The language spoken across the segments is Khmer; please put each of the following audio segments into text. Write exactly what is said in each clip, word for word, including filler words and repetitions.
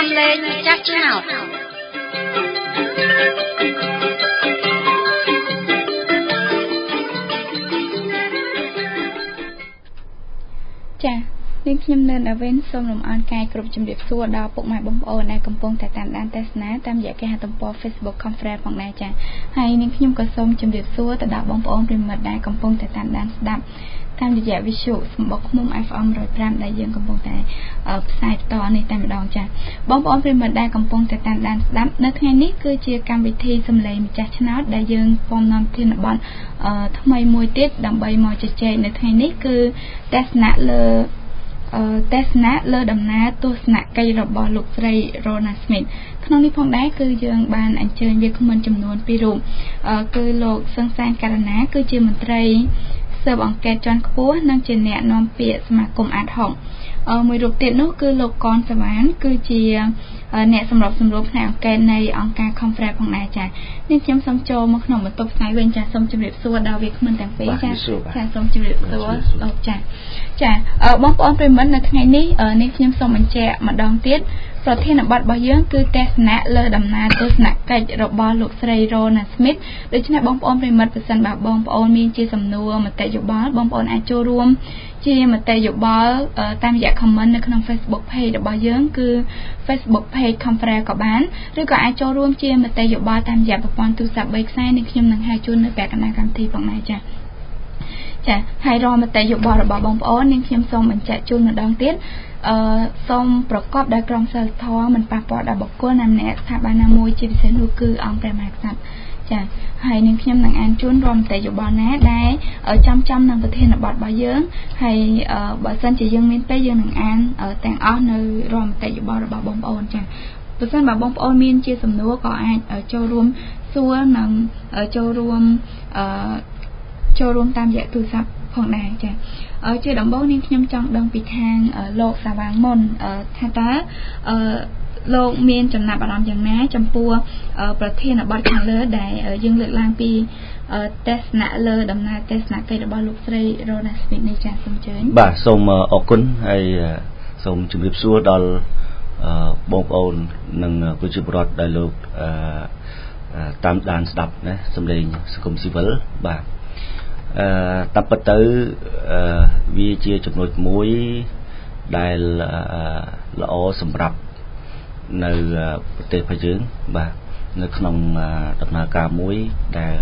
សំឡេងចាស់ឆ្នោតចា៎នាងខ្ញុំនៅអាវិនសូមលំអរកាយគ្រប់ជំរាបសួរដល់ពុកម៉ែបងប្អូនដែលកំពុងតែតាមដានទស្សនាតាមរយៈគេហទំព័រ Facebook Conference ផងដែរចា៎ហើយនាងខ្ញុំក៏សូមជំរាបសួរទៅដល់បងប្អូនប្រិមិត្តដែលកំពុងតែតាមដានស្ដាប់តាមរយៈវិទ្យុសម្បុកឃ្មុំ เอฟ เอ็ม หนึ่งศูนย์ห้าដែលយើងកំពុងតែផ្សាយបន្តនេះតែម្ដងចា៎បងប្អូនប្រិមិត្តដែលកំពុងតែតាមដានស្ដាប់នៅថ្ងៃនេះគឺជាកម្មវិធីសំឡេងម្ចាស់ឆ្នោតដែលយើងពំនាំធានបទថ្មីមួយទៀតដើម្បីមកជជែកនៅថ្ងៃនេះគឺទស្សនៈលើអឺទស្សនៈលើដំណើរទស្សនកិច្ចរបស់លោកស្រី Rona Smith ក្នុងនេះផងដែរគឺយើងបានអញ្ជើញវាគ្មិនចំនួនពីររូបគឺលោកសឹងសានករណាគឺជាមន្ត្រីស៊ើបអង្កេតជាន់ខ្ពស់និងជាអ្នកនាំពាក្យសមាគមអាតហុកមួយរូបទៀតនោះគឺលោកកនសវណ្ណគឺជាអ្នកសម្របសម្រួលផ្នែកអង្កេតនៃអង្គការ Conference ផងដែរចា៎នេះខ្ញុំសូមចូលមកក្នុងបន្ទប់ផ្សាយវិញចា៎សូមជម្រាបសួរដល់វាគ្មិនទាំងពីរចា៎ចា៎សូមជម្រាបសួរលោកចា៎ចា៎បងប្អូនប្រិយមិត្តនៅថ្ងៃនេះនេះខ្ញុំសូមបញ្ជាក់ម្ដងទៀតប្រធានបទរបស់យើងគឺទស្សនៈលើដំណើរទស្សនកិច្ចរបស់លោកស្រី Rona Smith ដូច្នេះបងប្អូនប្រិយមិត្តប្រសិនបើបងប្អូនមានជាសំណួរមតិយោបល់បងប្អូនអាចចូលរួមជាមតិយោបល់តាមរយៈ comment នៅក្នុង Facebook page របស់យើងគឺ Facebook page Conference ក៏បានឬក៏អាចចូលរួមជាមតិយោបល់តាមរយៈប្រព័ន្ធទូរស័ព្ទបីខ្សែនេះខ្ញុំនឹងហៅជូននៅពាក់កណ្ដាលកម្មវិធីផងដែរចា៎ចា៎ហើយរាល់មតិយោបល់របស់បងប្អូននាងខ្ញុំសូមបញ្ជាក់ជូនម្ដងទៀតអឺសូមប្រកបដោយក្រមសីលធម៌មិនប៉ះពាល់ដល់បុគ្គលណាម្នាក់ស្ថាប័នណាមួយជាពិសេសនោះគឺអង្គព្រះមហាក្សត្រចា៎ហើយនាងខ្ញុំនឹងអានជូនរាល់មតិយោបល់ណាដែលចំចំនឹងប្រធានបទរបស់យើងហើយបើសិនជាយើងមានពេលយើងនឹងអានទាំងអស់នៅរាល់មតិយោបល់របស់បងប្អូនចា៎បើសិនបើបងប្អូនមានជាសំណួរក៏អាចចូលរួមសួរនិងចូលរួមអឺចូលរួមតាមរយៈទូរស័ព្ទផងដែរចា៎ជាដំបូងនាងខ្ញុំចង់ដឹងពីខាងលោកសាវាងមុនថាតើអឺលោកមានចំណាប់អារម្មណ៍យ៉ាងណាចំពោះប្រធានបទខាងលើដែលយើងលើកឡើងពីទស្សនៈលើដំណើរទស្សនកិច្ចរបស់លោកស្រី Rona Smith នេះចា៎សូមអញ្ជើញបាទសូមអរគុណហើយសូមជម្រាបសួរដល់បងប្អូននិងប្រជាពលរដ្ឋដែលលោកតាមដានស្ដាប់ណាសម្លេងសង្គមស៊ីវិលបាទអឺតាមពិតទៅវាជាចំណុចមួយដែលល្អសម្រាប់នៅប្រទេសរបស់យើងបាទនៅក្នុងដំណើរការមួយដែល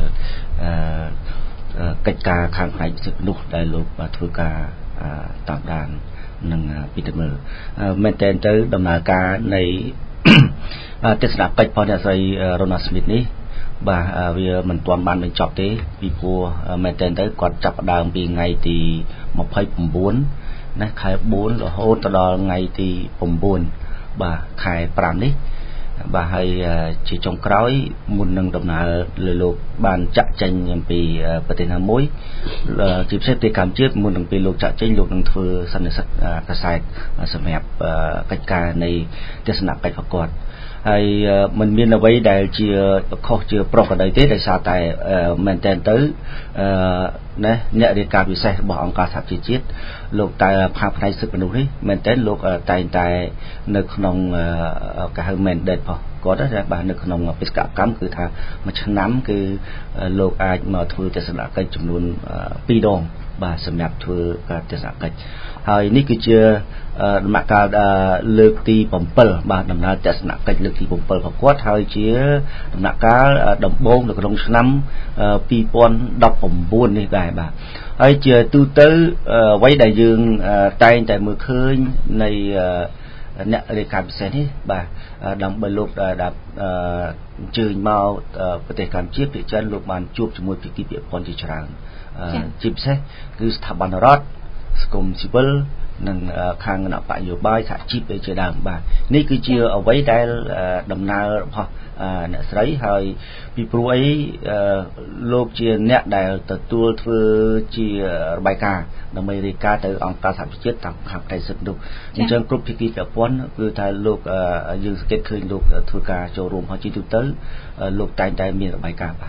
កិច្ចការខាងផ្នែកសិទ្ធិមនុស្សដែលលោកធ្វើការតាមដាននិងពិនិត្យមើលមែនតើទៅដំណើរការនៃទស្សនកិច្ចរបស់អ្នកស្រី Rona Smith នេះបាទវាមិនទាន់បានបញ្ចប់ទេពីព្រោះមែនតើទៅគាត់ចាប់ផ្ដើមពីថ្ងៃទីម្ភៃ៩ណាខែបួនរហូតដល់ថ្ងៃទី៩បាទខែប្រាំនេះបាទហើយជាចុងក្រោយមុននឹងដំណើរលើលោកបានចាក់ចេញអំពីប្រទេសណាមួយជាពិសេសពីកម្ពុជាមុននឹងពេលលោកចាក់ចេញលោកនឹងធ្វើសន្និសីទកាសែតសម្រាប់កិច្ចការនៃទស្សនកិច្ចរបស់គាត់ហើយមិនមានអ្វីដែលជាខុសជាប្រក្រតីទេដោយសារតែមែនតើទៅណាអ្នករាយការណ៍ពិសេសរបស់អង្គការសហប្រជាជាតិលោកតែខាងផ្នែកសិទ្ធិមនុស្សនេះមែនតើលោកតែងតែនៅក្នុងគេហៅ mandate របស់គាត់ណាបាទនៅក្នុងបេសកកម្មគឺថាមួយឆ្នាំគឺលោកអាចមកធ្វើទស្សនកិច្ចចំនួនពីរដងបាទសម្រាប់ធ្វើការទស្សនកិច្ចហើយនេះគឺជាដំណាក់កាលលើកទីbảyបាទដំណើរទស្សនកិច្ចលើកទីbảyរបស់គាត់ហើយជាដំណាក់កាលដំបូងនៅក្នុងឆ្នាំពីរពាន់ដប់៩នេះដែរបាទហើយជាទូទៅអ្វីដែលយើងតែងតែមើលឃើញនៃអ្នករាយការណ៍ពិសេសនេះបាទដើម្បីលោកដែលអញ្ជើញមកប្រទេសកម្ពុជាភាគច្រើនលោកបានជួបជាមួយភាគីពាក់ព័ន្ធជាច្រើនជាពិសេសគឺស្ថាប័នរដ្ឋសង្គមស៊ីវិលនិងខាងគណៈបកនយោបាយសហជីពជាដើមបាទនេះគឺជាអ្វីដែលដំណើររបស់អ្នកស្រីហើយពីព្រោះអីលោកជាអ្នកដែលទទួលធ្វើជារបាយការណ៍ដើម្បីរាយការណ៍ទៅអង្គការសហប្រជាជាតិតាមខាងផ្នែកសិទ្ធិមនុស្សអញ្ចឹងគ្រប់ភាគីពាក់ព័ន្ធគឺថាលោកយើងសង្កេតឃើញលោកធ្វើការចូលរួមហើយជាទូទៅលោកតែងតែមានរបាយការណ៍បាទ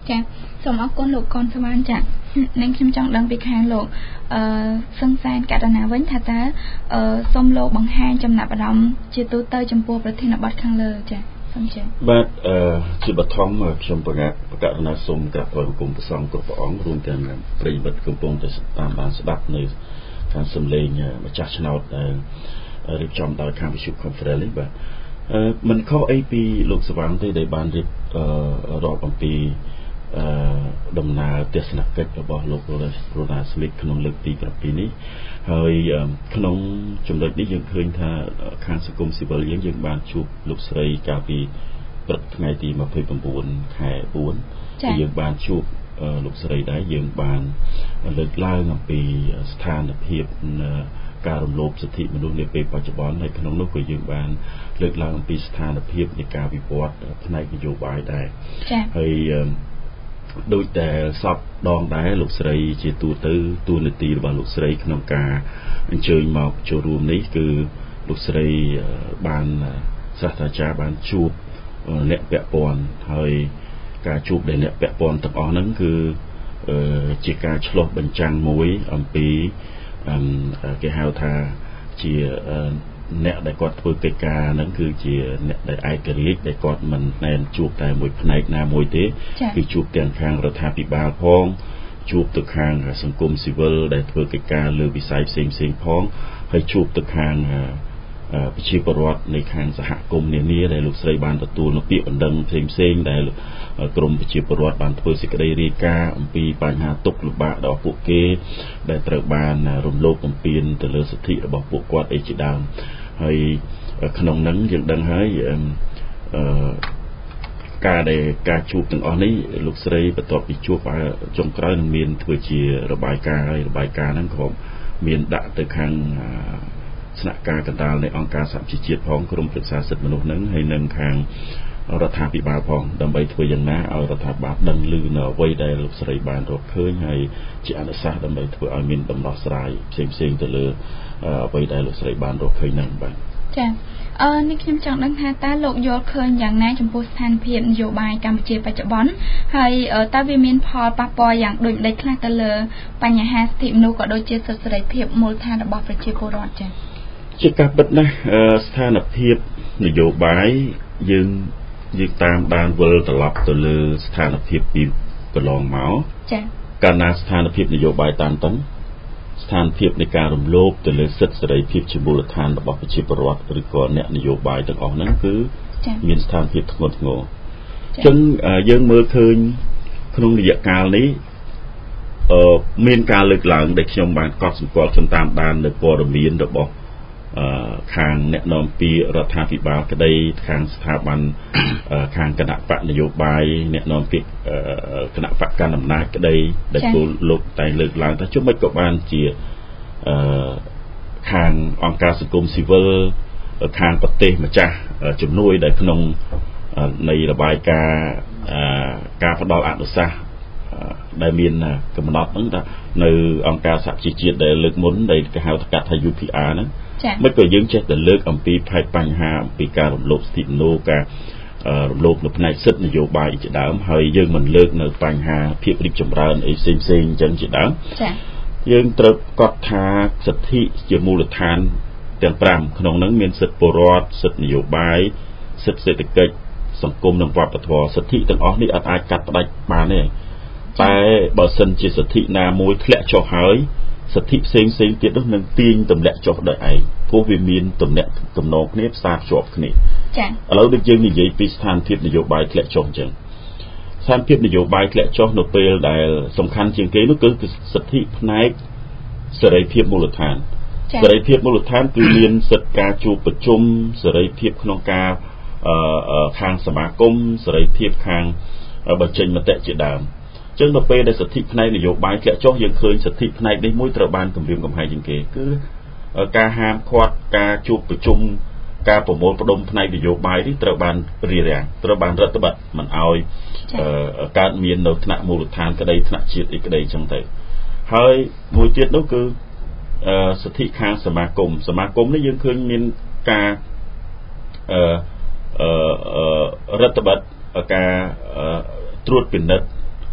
ចាសូមអរគុណលោកកុនស្វានចានឹងខ្ញុំចង់ដឹងពីខាងលោកអឺសង្សានករណាវិញថាតើអឺសូមលោកបង្ហាញចំណាប់អារម្មណ៍ជាទូទៅចំពោះប្រធានបទខាងលើចាសូមចាបាទអឺជាបឋមខ្ញុំប្រកាសប្រកាសណាសូមក្រាបថ្វាយបង្គំព្រះសង្ឃគ្រប់ព្រះអង្គរួមទាំងប្រិយមិត្តកំពុងតែតាមបានស្ដាប់នៅខាងសំឡេងម្ចាស់ឆ្នោតដែលរៀបចំដោយខាងវិទ្យុ Conference នេះបាទអឺមិនខុសអីពីលោកស្វាងទេដែលបានរៀបរាប់អំពីអឺដំណើរទស្សនកិច្ចរបស់លោករ៉ូណាស្មីតក្នុងលើកទី7នេះហើយក្នុងចំណុចនេះយើងឃើញថាខាងសង្គមស៊ីវិលយើងយើងបានជួបលោកស្រីកាលពីព្រឹកថ្ងៃទី29ខែ4យើងបានជួបលោកស្រីដែរយើងបានលើកឡើងអំពីស្ថានភាពការរំលោភសិទ្ធិមនុស្សនាពេលបច្ចុប្បន្នហើយក្នុងនោះក៏យើងបានលើកឡើងអំពីស្ថានភាពនៃការវិវត្តផ្នែកនយោបាយដែរហើយដោយតែសពដងដែរលោកស្រីជាទូទៅទូនាទីរបស់លោកស្រីក្នុងការអញ្ជើញមកចូលរួមនេះគឺលោកស្រីបានសាស្ត្រាចារ្យបានជួបអ្នកពាក់ព័ន្ធហើយការជួបដែលអ្នកពាក់ព័ន្ធទាំងអស់ហ្នឹងគឺជាការឆ្លុះបញ្ចាំងមួយអំពីគេហៅថាជាអ្នកដែលគាត់ធ្វើកិច្ចការហ្នឹងគឺជាអ្នកដែលឯករាជ្យដែលគាត់មិនមែនជួបតែមួយផ្នែកណាមួយទេគឺជួបទាំងខាងរដ្ឋាភិបាលផងជួបទៅខាងសង្គមស៊ីវិលដែលធ្វើកិច្ចការលើវិស័យផ្សេងផ្សេងផងហើយជួបទៅខាងប្រជាពលរដ្ឋនៃខាងសហគមន៍នានាដែលលោកស្រីបានទទួលនូវពាក្យបណ្ដឹងផ្សេងផ្សេងដែលក្រមប្រជាពលរដ្ឋបានធ្វើសេចក្តីរាយការណ៍អំពីបញ្ហាទុក្ខលំបាករបស់ពួកគេដែលត្រូវបានរំលោភបំពានទៅលើសិទ្ធិរបស់ពួកគាត់អីជាដើមហើយក្នុងហ្នឹងយើងដឹងហើយអឺការដែលការជួបទាំងអស់នេះលោកស្រីបន្ទាប់ពីជួបចុងក្រោយនឹងមានធ្វើជារបាយការណ៍ហើយរបាយការណ៍ហ្នឹងក៏មានដាក់ទៅខាងស្នាក់ការកណ្ដាលនៃអង្គការសហជីវជាតិផងក្រុមប្រឹក្សាសិទ្ធិមនុស្សហ្នឹងហើយនឹងខាងរដ្ឋាភិបាលផងដើម្បីធ្វើយ៉ាងណាឲ្យរដ្ឋាភិបាលដឹងឮនៅអ្វីដែលលោកស្រីបានរកឃើញហើយជាអនុសាសន៍ដើម្បីធ្វើឲ្យមានដំណោះស្រាយផ្សេងផ្សេងទៅលើអ្វីដែលលោកស្រីបានរកឃើញហ្នឹងបាទចាអឺនេះខ្ញុំចង់ដឹងថាតើលោកយល់ឃើញយ៉ាងណាចំពោះស្ថានភាពនយោបាយកម្ពុជាបច្ចុប្បន្នហើយតើវាមានផលប៉ះពាល់យ៉ាងដូចម្តេចខ្លះទៅលើបញ្ហាសិទ្ធិមនុស្សក៏ដូចជាសិទ្ធិសេរីភាពមូលដ្ឋានរបស់ប្រជាពលរដ្ឋចាជាការពិតណាស់ស្ថានភាពនយោបាយយើងយើងតាមដានវិលត្រឡប់ទៅលើស្ថានភាពពីកន្លងមកចា៎កាលណាស្ថានភាពនយោបាយតានតឹងស្ថានភាពនៃការរំលោភទៅលើសិទ្ធិសេរីភាពជាមូលដ្ឋានរបស់ប្រជាពលរដ្ឋឬក៏អ្នកនយោបាយទាំងអស់ហ្នឹងគឺមានស្ថានភាពធ្ងន់ធ្ងរអញ្ចឹងយើងមើលឃើញក្នុងរយៈកាលនេះអឺមានការលើកឡើងដែលខ្ញុំបានកត់សម្គាល់ខ្ញុំតាមដាននៅព័ត៌មានរបស់ខាងអ្នកនាំពាក្យរដ្ឋាភិបាលក្តីខាងស្ថាប័នខាងគណៈបកនយោបាយអ្នកនាំពាក្យគណៈបកកណ្ដាលអំណាចក្តីដែលគោលលោកតែលើកឡើងថាជុំមិនក៏បានជាខាងអង្គការសង្គមស៊ីវិលខាងប្រទេសម្ចាស់ជំនួយដែលក្នុងនៃរបាយការណ៍ការផ្ដល់អនុសាសន៍ដែលមានកំណត់ហ្នឹងថានៅអង្គការសហជីវជាតិដែលលើកមុនដែលគេហៅថាថា U P R ហ្នឹងមិនក៏យើងចេះតែលើកអំពីផែនបញ្ហាអំពីការរំលោភសិទ្ធិមនុស្សការរំលោភនៅផ្នែកសិទ្ធិនយោបាយជាដើមហើយយើងមិនលើកនៅបញ្ហាភាពរីកចម្រើនអីផ្សេងផ្សេងអញ្ចឹងជាដើមចា៎យើងត្រូវកត់ថាសិទ្ធិជាមូលដ្ឋានទាំង5ក្នុងហ្នឹងមានសិទ្ធិពលរដ្ឋសិទ្ធិនយោបាយសិទ្ធិសេដ្ឋកិច្ចសង្គមនិងវប្បធម៌សិទ្ធិទាំងអស់នេះអាចកាត់ផ្ដាច់បានទេតែបើសិនជាសិទ្ធិណាមួយធ្លាក់ចុះហើយសិទ្ធិផ្សេងផ្សេងទៀតនោះនឹងទាញទម្លាក់ចុះដោយឯងព្រោះវាមានទម្លាក់ទំនងគ្នាផ្សារភ្ជាប់គ្នាចា៎ឥឡូវដូចយើងនិយាយពីស្ថានភាពនយោបាយធ្លាក់ចុះអញ្ចឹងស្ថានភាពនយោបាយធ្លាក់ចុះនៅពេលដែលសំខាន់ជាងគេនោះគឺសិទ្ធិផ្នែកសេរីភាពមូលដ្ឋានសេរីភាពមូលដ្ឋានគឺមានសិទ្ធិការជួបប្រជុំសេរីភាពក្នុងការខាងសមាគមសេរីភាពខាងបញ្ចេញមតិជាដើមចឹងដល់ពេលដែលសិទ្ធិផ្នែកនយោបាយធ្លាក់ចុះយើងឃើញសិទ្ធិផ្នែកនេះមួយត្រូវបានគម្រាមកំហែងជាងគេគឺការហាមឃាត់ការជួបប្រជុំការប្រមូលផ្ដុំផ្នែកនយោបាយនេះត្រូវបានរារាំងត្រូវបានរដ្ឋបတ်មិនអោយកើតមាននៅថ្នាក់មូលដ្ឋានក្តីថ្នាក់ជាតិអីក្តីចឹងទៅហើយមួយទៀតនោះគឺសិទ្ធិខាងសមាគមសមាគមនេះយើងឃើញមានការអឺរដ្ឋបတ်ការត្រួតពិនិត្យ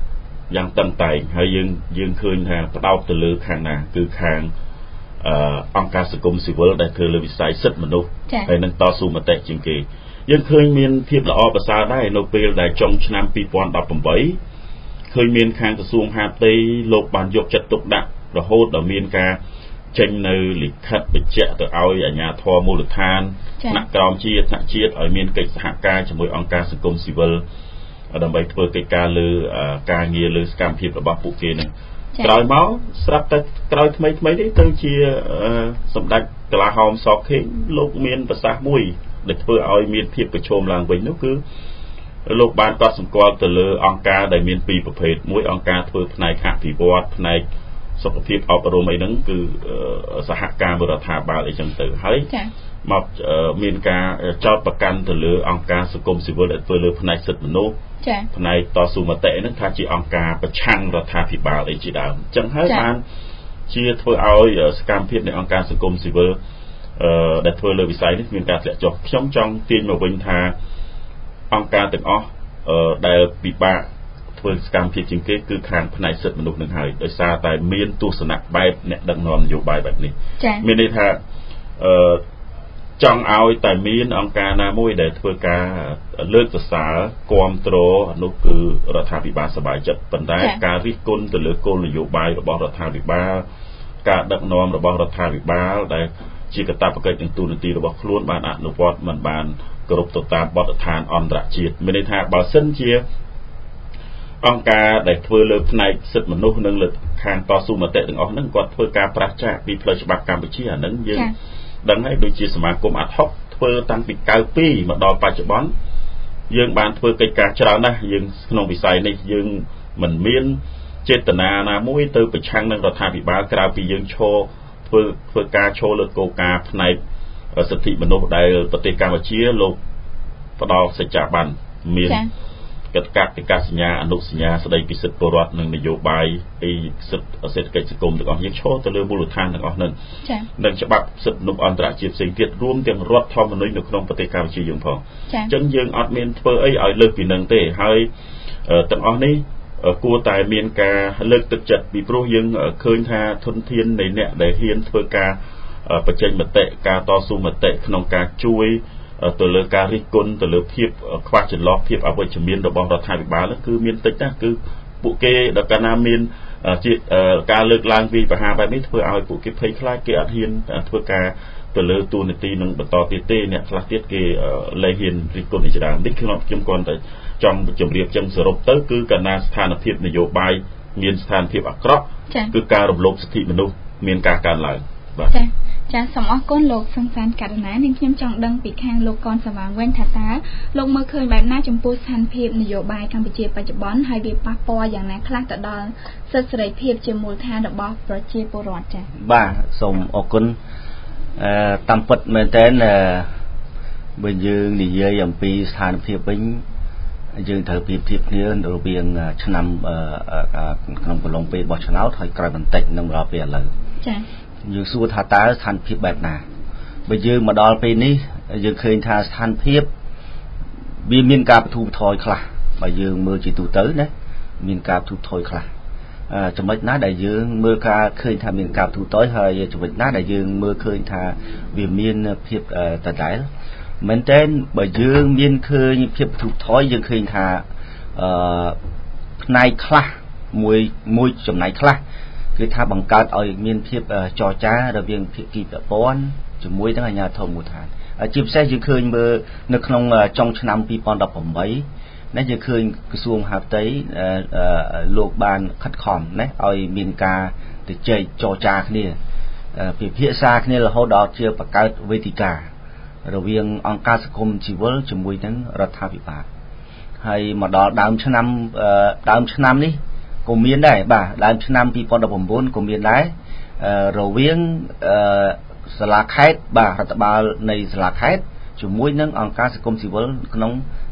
យ៉ាងតឹងតែងហើយយើងយើងឃើញថាផ្ដោតទៅលើខាងណាគឺខាងអង្គការសង្គមស៊ីវិលដែលធ្វើលើវិស័យសិទ្ធិមនុស្សហើយនឹងតស៊ូមតិជាងគេយើងឃើញមានភាពល្អប្រសើរដែរនៅពេលដែលចុងឆ្នាំពីរពាន់ដប់ប្រាំបីឃើញមានខាងក្រសួងហាផ្ទៃលោកបានយកចិត្តទុកដាក់រហូតដល់មានការចេញនៅលិខិតបញ្ជាក់ទៅឲ្យអាជ្ញាធរមូលដ្ឋានថ្នាក់ក្រោមជាតិថ្នាក់ជាតិឲ្យមានកិច្ចសហការជាមួយអង្គការសង្គមស៊ីវិលដើម្បីធ្វើកិច្ចការលើការងារលើសកម្មភាពរបស់ពួកគេនឹងក្រោយមកស្រាប់តែក្រោយថ្មីថ្មីនេះទៅជាសម្ដេចកលាហោមសខេងលោកមានប្រសាសន៍មួយដែលធ្វើឲ្យមានភាពប្រឈមឡើងវិញនោះគឺលោកបានកត់សម្គាល់ទៅលើអង្គការដែលមានពីរប្រភេទមួយអង្គការធ្វើផ្នែកអភិវឌ្ឍផ្នែកសុខភាពអប់រំអីហ្នឹងគឺសហការមួយរដ្ឋាភិបាលអីចឹងទៅហើយមកមានការចោទប្រកាន់ទៅលើអង្គការសង្គមស៊ីវិលដែលធ្វើលើផ្នែកសិទ្ធិមនុស្សផ្នែកតស៊ូមតិហ្នឹងថាជាអង្គការប្រឆាំងរដ្ឋាភិបាលអីជាដើមអញ្ចឹងហើយបានជាធ្វើឲ្យសកម្មភាពនៃអង្គការសង្គមស៊ីវិលអឺដែលធ្វើលើវិស័យនេះមានការធ្លាក់ចុះខ្ញុំចង់ទាញមកវិញថាអង្គការទាំងអស់អឺដែលពិបាកធ្វើសកម្មភាពជាងគេគឺខាងផ្នែកសិទ្ធិមនុស្សនឹងហើយដោយសារតែមានទស្សនៈបែបអ្នកដឹកនាំនយោបាយបែបនេះមានន័យថាអឺចង់ឲ្យតែមានអង្គការណាមួយដែលធ្វើការលើកសរសើរគាំទ្រនោះគឺរដ្ឋាភិបាលសប្បាយចិត្តប៉ុន្តែការរិះគន់ទៅលើគោលនយោបាយរបស់រដ្ឋាភិបាលការដឹកនាំរបស់រដ្ឋាភិបាលដែលជាកាតព្វកិច្ចនិងទូនាទីរបស់ខ្លួនបានអនុវត្តមិនបានគោរពទៅតាមបទដ្ឋានអន្តរជាតិមានន័យថាបើសិនជាអង្គការដែលធ្វើលើផ្នែកសិទ្ធិមនុស្សនិងលើខាងតស៊ូមតិទាំងអស់ហ្នឹងគាត់ធ្វើការប្រឆាំងពីផ្លូវច្បាប់កម្ពុជាអាហ្នឹងយើងដឹងហើយដូចជាសមាគមអាត់ហុកធ្វើតាំងពី九mươiពីមកដល់បច្ចុប្បន្នយើងបានធ្វើកិច្ចការច្រើនណាស់យើងក្នុងវិស័យនេះយើងមិនមានចេតនាណាមួយទៅប្រឆាំងនឹងរដ្ឋាភិបាលក្រៅពីយើងឈរធ្វើធ្វើការឈរលើគោលការណ៍ផ្នែកសិទ្ធិមនុស្សដែលប្រទេសកម្ពុជាលោកផ្ដល់សច្ចាប័នមានកិច្ចការកិច្ចការសញ្ញាអនុសញ្ញាស្ដីពីសិទ្ធិពលរដ្ឋនិងនយោបាយអីសិទ្ធិសេដ្ឋកិច្ចសង្គមទាំងអស់យើងឈរទៅលើមូលដ្ឋានទាំងអស់ហ្នឹងនិងច្បាប់សិទ្ធិមនុស្សអន្តរជាតិផ្សេងទៀតរួមទាំងរដ្ឋធម្មនុញ្ញនៅក្នុងប្រទេសកម្ពុជាយើងផងអញ្ចឹងយើងអត់មានធ្វើអីឲ្យលើសពីនឹងទេហើយទាំងអស់នេះគួរតែមានការលើកទឹកចិត្តពីព្រោះយើងឃើញថាធនធាននៃអ្នកដែលហ៊ានធ្វើការបញ្ចេញមតិការតស៊ូមតិក្នុងការជួយទៅលើការរិះគន់ទៅលើភាពខ្វះចន្លោះភាពអវិជ្ជមានរបស់រដ្ឋាភិបាលគឺមានតិចណាស់គឺពួកគេដល់កាលណាមានជាការលើកឡើងពីបញ្ហាបែបនេះធ្វើឲ្យពួកគេភ័យខ្លាចគេអត់ហ៊ានធ្វើការទៅលើទូនាទីនឹងបន្តទៀតទេអ្នកខ្លះទៀតគេលែងហ៊ានរិះគន់ជាដើមនេះខ្ញុំខ្ញុំគ្រាន់តែចង់ជម្រាបចឹងសរុបទៅគឺកាលណាស្ថានភាពនយោបាយមានស្ថានភាពអាក្រក់គឺការរំលោភសិទ្ធិមនុស្សមានការកើនឡើងបាទចាសូមអរគុណលោកសង្សានករណានាងខ្ញុំចង់ដឹងពីខាងលោកកនសវាងវិញថាតើលោកមើលឃើញបែបណាចំពោះស្ថានភាពនយោបាយកម្ពុជាបច្ចុប្បន្នហើយវាប៉ះពាល់យ៉ាងណាខ្លះទៅដល់សិទ្ធិសេរីភាពជាមូលដ្ឋានរបស់ប្រជាពលរដ្ឋចា៎បាទសូមអរគុណអឺតាមពិតមែនតើបើយើងនិយាយអំពីស្ថានភាពវិញយើងត្រូវប្រៀបធៀបគ្នារវាងឆ្នាំក្នុងកំឡុងពេលបោះឆ្នោតហើយក្រោយបន្តិចនឹងដល់ពេលឥឡូវចា៎យើងសួរថាតើស្ថានភាពបែបណាបើយើងមកដល់ពេលនេះយើងឃើញថាស្ថានភាពវាមានការបទូបថយខ្លះបើយើងមើលជាទូទៅណាមានការបទូបថយខ្លះអឺចំណុចណាដែលយើងមើលការឃើញថាមានការបទូបថយហើយចំណុចណាដែលយើងមើលឃើញថាវាមានភាពដដែលមែនតើបើយើងមានឃើញភាពបទូបថយយើងឃើញថាអឺផ្នែកខ្លះមួយមួយចំណែកខ្លះគឺថាបង្កើតឲ្យមានភាពចរចារវាងភាគីពាក់ព័ន្ធជាមួយនឹងអាជ្ញាធរមូលដ្ឋានជាពិសេសយើងឃើញមើលនៅក្នុងចុងឆ្នាំពីរពាន់ដប់ប្រាំបីណាយើងឃើញក្រសួងមហាផ្ទៃលោកបានខិតខំណាឲ្យមានការទៅជែកចរចាគ្នាពិភាក្សាគ្នារហូតដល់ជាបង្កើតវេទិការរវាងអង្គការសង្គមស៊ីវិលជាមួយនឹងរដ្ឋាភិបាលហើយមកដល់ដើមឆ្នាំដើមឆ្នាំនេះក៏មានដែរបាទដើមឆ្នាំពីរពាន់ដប់ប្រាំបួនក៏មានដែររវាងសាលាខេត្តបាទរដ្ឋបាលនៃសាលាខេត្តជាមួយនឹងអង្គការសង្គមស៊ីវិលក្នុង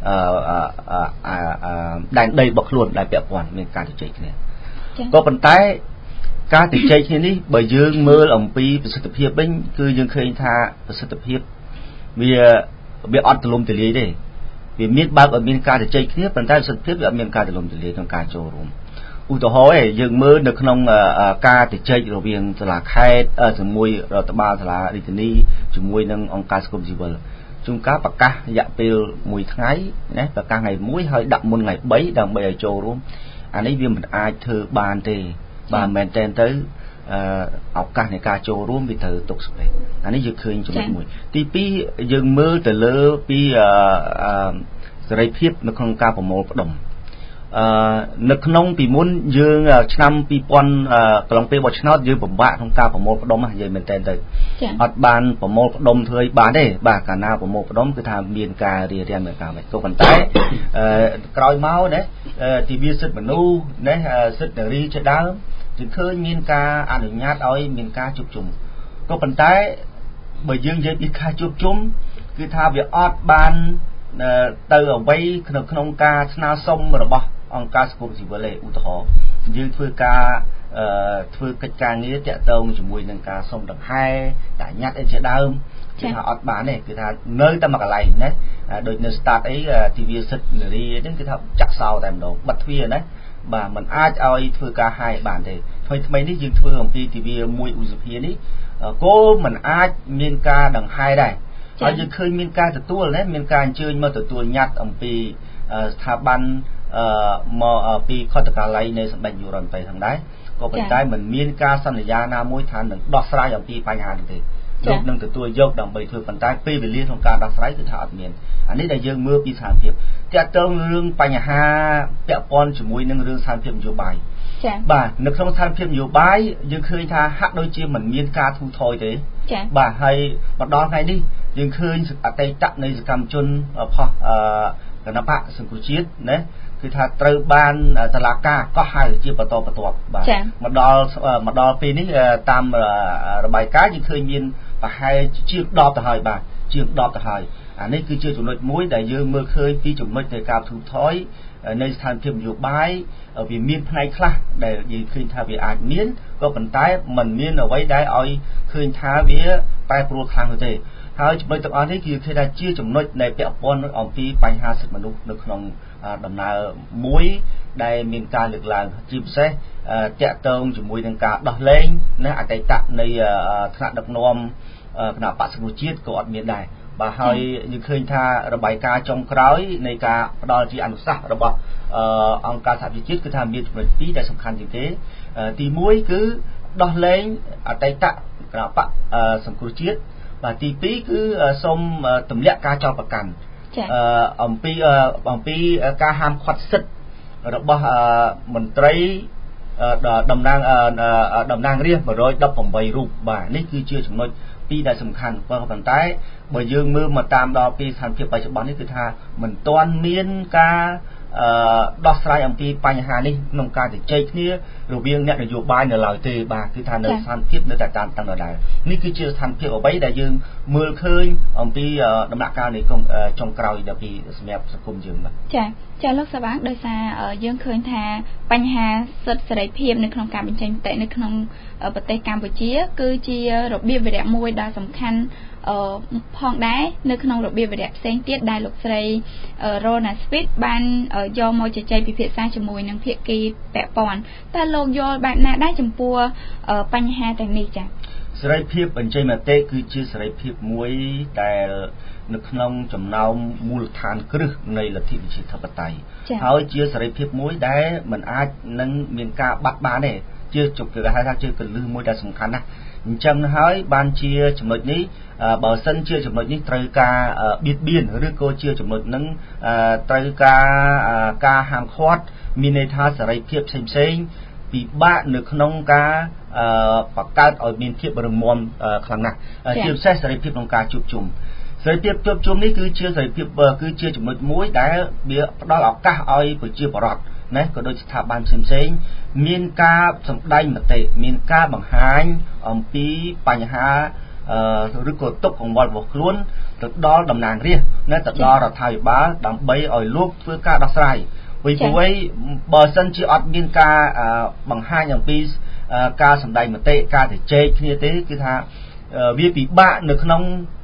ដែនដីរបស់ខ្លួនដែលពាក់ព័ន្ធមានការជជែកគ្នាក៏ប៉ុន្តែការជជែកគ្នានេះបើយើងមើលអំពីប្រសិទ្ធភាពវិញគឺយើងឃើញថាប្រសិទ្ធភាពវាវាអត់ទូលំទូលាយទេវាមានបើកឲ្យមានការជជែកគ្នាប៉ុន្តែប្រសិទ្ធភាពវាអត់មានការទូលំទូលាយក្នុងការចូលរួមឧទាហរណ៍ឯយើងមើលនៅក្នុងការទៅជែករវាងសាលាខេត្តជាមួយរដ្ឋបាលសាលារាជធានីជាមួយនឹងអង្គការសង្គមស៊ីវិលជួនកាលប្រកាសរយៈពេលមួយថ្ងៃណាប្រកាសថ្ងៃមួយហើយដាក់មុនថ្ងៃបីដើម្បីឲ្យចូលរួមអានេះវាមិនអាចធ្វើបានទេបាទមែនតើទៅឱកាសនៃការចូលរួមវាត្រូវទុកស្ពេចអានេះយើងឃើញចំណុចមួយទីពីរយើងមើលទៅលើពីសេរីភាពនៅក្នុងការប្រមូលផ្ដុំអឺនៅក្នុងពីមុនយើងឆ្នាំពីរពាន់កន្លងពេលបោះឆ្នោតយើងពិបាកក្នុងការប្រមូលផ្ដុំនិយាយមែនតើទៅអត់បានប្រមូលផ្ដុំធ្វើឲ្យបានទេបាទកាលណាប្រមូលផ្ដុំគឺថាមានការរៀបរៀងនៅការវិញក៏ប៉ុន្តែអឺក្រោយមកណាទីវាសិទ្ធិមនុស្សណាសិទ្ធិនារីជាដើមគឺឃើញមានការអនុញ្ញាតឲ្យមានការជួបជុំក៏ប៉ុន្តែបើយើងនិយាយពីការជួបជុំគឺថាវាអត់បានទៅអ្វីក្នុងក្នុងការស្នើសុំរបស់អង្គការសង្គមស៊ីវិលឯឧទាហរណ៍យើងធ្វើការធ្វើកិច្ចការងារតាក់ទងជាមួយនឹងការសុំដង្ហែតាញ៉ាត់អីជាដើមគឺថាអត់បានទេគឺថានៅតែមួយកន្លែងណាដូចនៅ start អីទីវាសិទ្ធិនារីហ្នឹងគឺថាចាក់សោតែម្ដងបិទទ្វារណាបាទมันអាចឲ្យធ្វើការហាយបានទេថ្មីថ្មីនេះយើងធ្វើអំពីទីវាមួយឧសភានេះក៏มันអាចមានការដង្ហែដែរហើយយើងឃើញមានការទទួលណាមានការអញ្ជើញមកទទួលញត្តិអំពីស្ថាប័នមកពីខុទ្ទកាល័យនៃសម្ដេចយុវរដ្ឋមន្ត្រីទាំងដែរក៏ប៉ុន្តែมันមានការសន្យាណាមួយថានឹងដោះស្រាយអំពីបញ្ហានេះទេលោកនឹងទទួលយកដើម្បីធ្វើប៉ុន្តែពេលវេលាក្នុងការដោះស្រាយគឺថាអត់មានអានេះដែលយើងមើលពីស្ថានភាពតាក់ទងរឿងបញ្ហាពាក់ព័ន្ធជាមួយនឹងរឿងស្ថានភាពនយោបាយចា៎បាទនៅក្នុងស្ថានភាពនយោបាយយើងឃើញថាហាក់ដូចជាមិនមានការធូរថយទេចា៎បាទហើយមកដល់ថ្ងៃនេះយើងឃើញអតីតនៃសកម្មជនផុសគណបកសង្គ្រោះជាតិណាគឺថាត្រូវបានតុលាការកោះហៅជាបន្តបន្ទាប់បាទមកដល់មកដល់ពេលនេះតាមរបាយការណ៍យើងឃើញមានប្រហែលជាងដប់ទៅហើយបាទជាងដប់ទៅហើយអានេះគឺជាចំណុចមួយដែលយើងមើលឃើញពីចំណុចនៃការធូរថយនៃស្ថានភាពនយោបាយវាមានផ្នែកខ្លះដែលយើងឃើញថាវាអាចមានក៏ប៉ុន្តែมันមានអ្វីដែលឲ្យឃើញថាវាប្រែប្រួលខ្លាំងទេហើយចំណុចទាំងអស់នេះគឺឃើញថាជាចំណុចដែលពាក់ព័ន្ធអំពីបញ្ហាសិទ្ធិមនុស្សនៅក្នុងដំណើរមួយដែលមានការលើកឡើងជាពិសេសតាក់ទងជាមួយនឹងការដោះលែងណាអតីតនៃថ្នាក់ដឹកនាំគណៈបក្សសង្គ្រោះជាតិក៏អត់មានដែរបាទហើយយើងឃើញថារបាយការណ៍ចុងក្រោយនៃការផ្ដល់ជាអនុសាសន៍របស់អង្គការសហប្រជាជាតិគឺថាមានចំណុចពីរដែលសំខាន់ជាងគេទីមួយគឺដោះលែងអតីតគណៈបក្សសង្គ្រោះជាតិបាទទីពីរគឺសូមទម្លាក់ការចោទប្រកាន់អំពីអំពីការហាមឃាត់សិទ្ធិរបស់មន្ត្រីតំណាងតំណាងរាស្ត្រmột trăm mười támរូបបាទនេះគឺជាចំណុចពីរដែលសំខាន់ប៉ុន្តែបើយើងមើលមកតាមដល់ពីស្ថានភាពបច្ចុប្បន្ននេះគឺថាមិនទាន់មានការដោះស្រាយអំពីបញ្ហានេះក្នុងការជជែកគ្នារវាងអ្នកនយោបាយនៅឡើយទេបាទគឺថានៅស្ថានភាពនៅតែតាមតាំងដដែលនេះគឺជាស្ថានភាពអ្វីដែលយើងមើលឃើញអំពីដំណាក់កាលនៃចុងក្រោយដល់ពីសម្រាប់សង្គមយើងបាទចា៎ចាលោកសាបាងដោយសារយើងឃើញថាបញ្ហាសិទ្ធិសេរីភាពនៅក្នុងការបញ្ចេញមតិនៅក្នុងប្រទេសកម្ពុជាគឺជារបៀបវិរៈមួយដ៏សំខាន់អឺផងដែរនៅក្នុងរបៀបវិរៈផ្សេងទៀតដែលលោកស្រីរ៉ូណាស្វីតបានយកមកជជែកពិភាក្សាជាមួយនឹងភាគីពាក់ព័ន្ធតើលោកយល់បែបណាដែរចំពោះបញ្ហាទាំងនេះចា៎សេរីភាពបញ្ចេញមតិគឺជាសេរីភាពមួយដែលនៅក្នុងចំណោមមូលដ្ឋានគ្រឹះនៃលទ្ធិប្រជាធិបតេយ្យហើយជាសេរីភាពមួយដែលមិនអាចនឹងមានការបាត់បានទេជាជោគគេហៅថាជាកលឹះមួយដែលសំខាន់ណាស់អញ្ចឹងហើយបានជាចំណុចនេះបើសិនជាចំណុចនេះត្រូវការបៀតបៀនឬក៏ជាចំណុចនឹងត្រូវការការហាមឃាត់មានន័យថាសេរីភាពផ្សេងផ្សេងពិបាកនៅក្នុងការបង្កើតឲ្យមានភាពរឹងមាំខ្លាំងណាស់ជាពិសេសសេរីភាពក្នុងការជួបជុំសេរីភាពជួបជុំនេះគឺជាសេរីភាពគឺជាចំណុចមួយដែលវាផ្ដល់ឱកាសឲ្យប្រជាពលរដ្ឋណាក៏ដូចស្ថាប័នផ្សេងៗមានការសម្ដែងមតិមានការបង្ហាញអំពីបញ្ហាឬក៏ទុកកង្វល់របស់ខ្លួនទៅដល់តំណាងរាស្ត្រណាទៅដល់រដ្ឋាភិបាលដើម្បីឲ្យលោកធ្វើការដោះស្រាយពីព្រោះបើសិនជាអត់មានការបង្ហាញអំពីការសម្ដែងមតិការជជែកគ្នាទេគឺថាវាពិបាកនៅក្នុង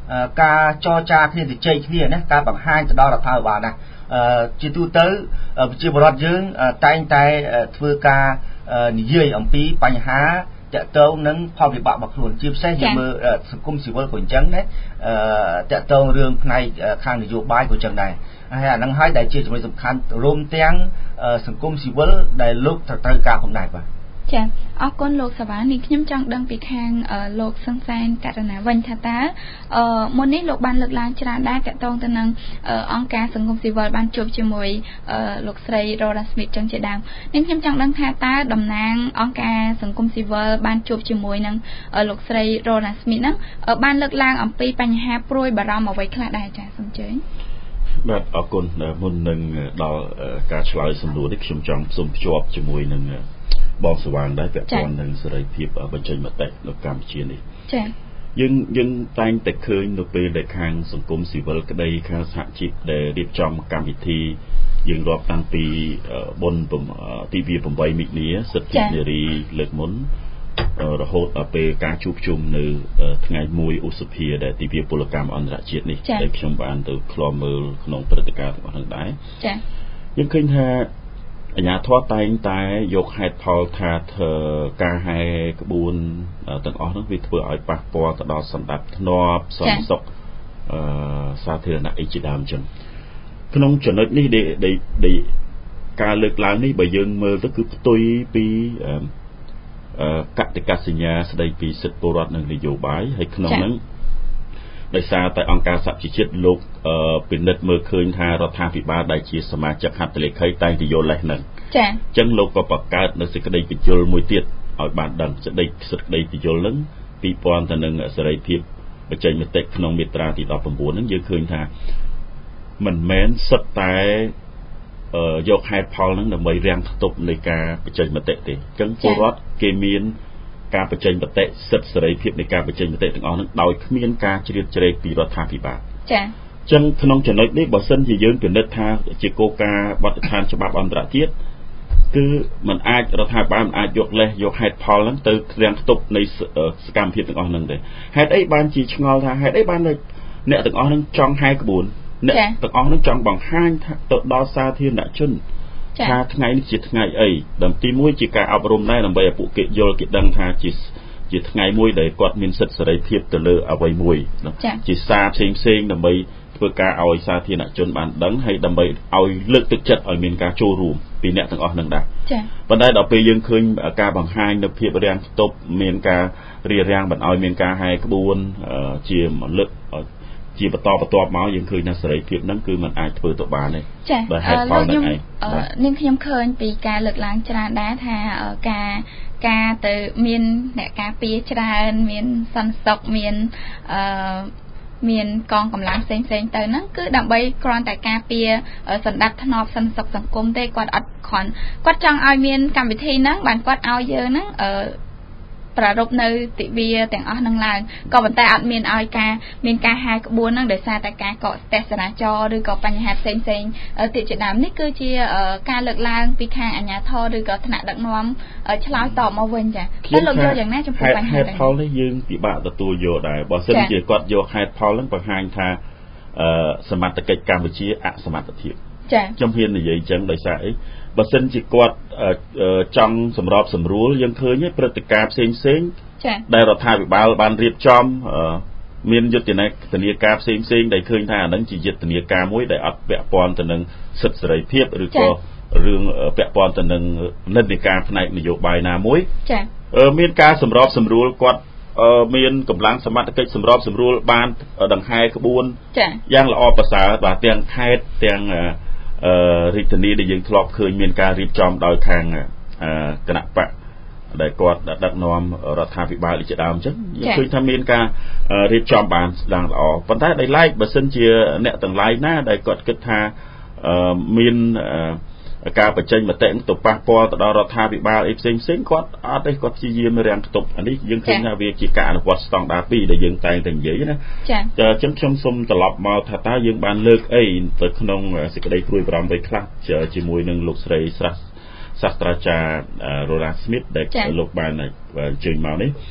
ការចរចាគ្នាទៅជ័យគ្នាណាការបង្ហាញទៅដល់រដ្ឋាភិបាលណាជាទូទៅប្រជាពលរដ្ឋយើងតែងតែធ្វើការនិយាយអំពីបញ្ហាតកតងនឹងផលវិបាករបស់ខ្លួនជាពិសេសយើងមើលសង្គមស៊ីវិលក៏អញ្ចឹងដែរតកតងរឿងផ្នែកខាងនយោបាយក៏អញ្ចឹងដែរហើយអាហ្នឹងហើយដែលជាចំណុចសំខាន់រួមទាំងសង្គមស៊ីវិលដែលលោកត្រូវការផងដែរបាទចាអរគុណលោកសាវ៉ានេះខ្ញុំចង់ដឹងពីខាងលោកសង្សានករណាវិញថាតើមុននេះលោកបានលើកឡើងច្រើនដែរតកតងទៅនឹងអង្គការសង្គមស៊ីវិលបានជួបជាមួយលោកស្រី Rhoda Smith ចឹងជាដើមនេះខ្ញុំចង់ដឹងថាតើតំណាងអង្គការសង្គមស៊ីវិលបានជួបជាមួយនឹងលោកស្រី Rhoda Smith ហ្នឹងបានលើកឡើងអំពីបញ្ហាព្រួយបារម្ភអ្វីខ្លះដែរចាសូមអញ្ជើញបាទអរគុណមុននឹងដល់ការឆ្លើយសំណួរនេះខ្ញុំចង់សូមភ្ជាប់ជាមួយនឹងបងសវាងដែរពាក់ព័ន្ធនឹងសេរីភាពបញ្ចេញមតិនៅកម្ពុជានេះចា៎យើងយើងតែងតែឃើញនៅពេលដែលខាងសង្គមស៊ីវិលក្តីខាងសហជីពដែលរៀបចំកម្មវិធីយើងរាប់តាំងពីបុណ្យទិវាeightមិនិនាសិទ្ធិនារីលើកមុនរហូតដល់ពេលការជួបជុំនៅថ្ងៃមួយឧសភាដែលទិវាពលកម្មអន្តរជាតិនេះដែលខ្ញុំបានទៅឃ្លាំមើលក្នុងព្រឹត្តិការណ៍របស់នោះដែរចា៎យើងឃើញថាអាជ្ញាធរតែងតែយកហេតុផលថាធ្វើការហែក្បួនទាំងអស់នោះវាធ្វើឲ្យប៉ះពាល់ទៅដល់សន្តិភាពធ្នាប់សន្តិសុខអឺសាធារណៈអីជាដើមចឹងក្នុងចំណុចនេះដែលការលើកឡើងនេះបើយើងមើលទៅគឺផ្ទុយពីអឺកតិកាសញ្ញាស្ដីពីសិទ្ធិពលរដ្ឋនិងនយោបាយហើយក្នុងហ្នឹងដោយសារតែអង្គការសហជីវជាតិលោកពិនិត្យមើលឃើញថារដ្ឋាភិបាលដែលជាសមាជិកហត្ថលេខីតែងតែយល់លេសហ្នឹងចា៎អញ្ចឹងលោកក៏បង្កើតនៅសេចក្តីបញ្យលមួយទៀតឲ្យបានដឹងសេចក្តីសេចក្តីបញ្យលហ្នឹងពាក់ព័ន្ធទៅនឹងសេរីភាពបញ្ចេញមតិក្នុងមាត្រាទីnineteenហ្នឹងយើងឃើញថាមិនមែនសុទ្ធតែយកហេតុផលហ្នឹងដើម្បីរាំងខ្ទប់នៃការបញ្ចេញមតិទេអញ្ចឹងពលរដ្ឋគេមានការបញ្ចេញមតិសិទ្ធិសេរីភាពនៃការបញ្ចេញមតិទាំងអស់ហ្នឹងដោយគ្មានការជ្រៀតជ្រែកពីរដ្ឋាភិបាលចា៎អញ្ចឹងក្នុងចំណុចនេះបើសិនជាយើងពិនិត្យថាជាគោលការណ៍បទដ្ឋានច្បាប់អន្តរជាតិគឺมันអាចរដ្ឋាភិបាលមិនអាចយកលេសយកហេតុផលហ្នឹងទៅរាំងខ្ទប់នៃសកម្មភាពទាំងអស់ហ្នឹងទេហេតុអីបានជាឆ្ងល់ថាហេតុអីបានអ្នកទាំងអស់ហ្នឹងចង់ហែក្បួនអ្នកទាំងអស់ហ្នឹងចង់បង្ហាញទៅដល់សាធារណជនថាថ្ងៃនេះជាថ្ងៃអីដើម្បីទីមួយជាការអប់រំដែរដើម្បីឲ្យពួកគេយល់គេដឹងថាជាជាថ្ងៃមួយដែលគាត់មានសិទ្ធិសេរីភាពទៅលើអ្វីមួយជាសារផ្សេងផ្សេងដើម្បីធ្វើការឲ្យសាធារណជនបានដឹងហើយដើម្បីឲ្យលើកទឹកចិត្តឲ្យមានការចូលរួមពីអ្នកទាំងអស់ហ្នឹងដែរចា៎ប៉ុន្តែដល់ពេលយើងឃើញការបង្ហាញនៅភាពរាំងខ្ទប់មានការរារាំងមិនឲ្យមានការហែក្បួនជាលើកជាបន្តបន្ទាប់មកយើងឃើញថាសេរីភាពហ្នឹងគឺมันអាចធ្វើទៅបានទេបើហេតុផលហ្នឹងឯងនាងខ្ញុំឃើញពីការលើកឡើងច្រើនដែរថាការការទៅមានអ្នកការពារច្រើនមានសន្តិសុខមានអឺមានកងកម្លាំងផ្សេងផ្សេងទៅហ្នឹងគឺដើម្បីគ្រាន់តែការពារសន្តិភាពធ្នាប់សន្តិសុខសង្គមទេគាត់អត់គ្រាន់គាត់ចង់ឲ្យមានកម្មវិធីហ្នឹងបានគាត់ឲ្យយើងហ្នឹងអឺប្រារព្ធនៅទិវាទាំងអស់ហ្នឹងឡើងក៏ប៉ុន្តែអត់មានឲ្យការមានការហែក្បួនហ្នឹងដោយសារតែការកកស្ទះចរាចរណ៍ឬក៏បញ្ហាផ្សេងផ្សេងទៀតជាដើមនេះគឺជាការលើកឡើងពីខាងអាជ្ញាធរឬក៏ថ្នាក់ដឹកនាំឆ្លើយតបមកវិញចាតែលោកយល់យ៉ាងណាចំពោះបញ្ហាហេតុផលនេះយើងពិបាកទទួលយកដែរបើសិនជាគាត់យកហេតុផលហ្នឹងបង្ហាញថាសមត្ថកិច្ចកម្ពុជាអសមត្ថភាពចាខ្ញុំហ៊ាននិយាយអញ្ចឹងដោយសារអីបើសិនជាគាត់ចង់សម្របសម្រួលយើងឃើញព្រឹត្តិការណ៍ផ្សេងផ្សេងដែលរដ្ឋាភិបាលបានរៀបចំមានយុទ្ធនាការផ្សេងផ្សេងដែលឃើញថាអានឹងជាយុទ្ធនាការមួយដែលអត់ពាក់ព័ន្ធទៅនឹងសិទ្ធិសេរីភាពឬក៏រឿងពាក់ព័ន្ធទៅនឹងនិន្នាការផ្នែកនយោបាយណាមួយចាមានការសម្របសម្រួលគាត់មានកម្លាំងសមត្ថកិច្ចសម្របសម្រួលបានដង្ហែក្បួនយ៉ាងល្អប្រសើរបាទទាំងខេត្តទាំងរាជធានីដែលយើងធ្លាប់ឃើញមានការរៀបចំដោយខាងគណៈបកដែលគាត់ដឹកនាំរដ្ឋាភិបាលជាដើមអញ្ចឹងយើងឃើញថាមានការរៀបចំបានស្ដាងល្អប៉ុន្តែដោយឡែកបើសិនជាអ្នកទាំងឡាយណាដែលគាត់គិតថាមានការបញ្ចេញមតិទៅប៉ះពាល់ទៅដល់រដ្ឋាភិបាលអីផ្សេងផ្សេងគាត់អត់ទេគាត់ព្យាយាមរាំងខ្ទប់អានេះយើងឃើញថាវាជាការអនុវត្តស្តង់ដារtwoដែលយើងតែងតែនិយាយណាចាអញ្ចឹងខ្ញុំសូមត្រឡប់មកថាតើយើងបានលើកអីទៅក្នុងសេចក្តីព្រួយបារម្ភអ្វីខ្លះជាមួយនឹងលោកស្រីស្រះសាស្ត្រាចារ្យ Rhoda Smith ដែលលោកបានអញ្ជើញមកនេះ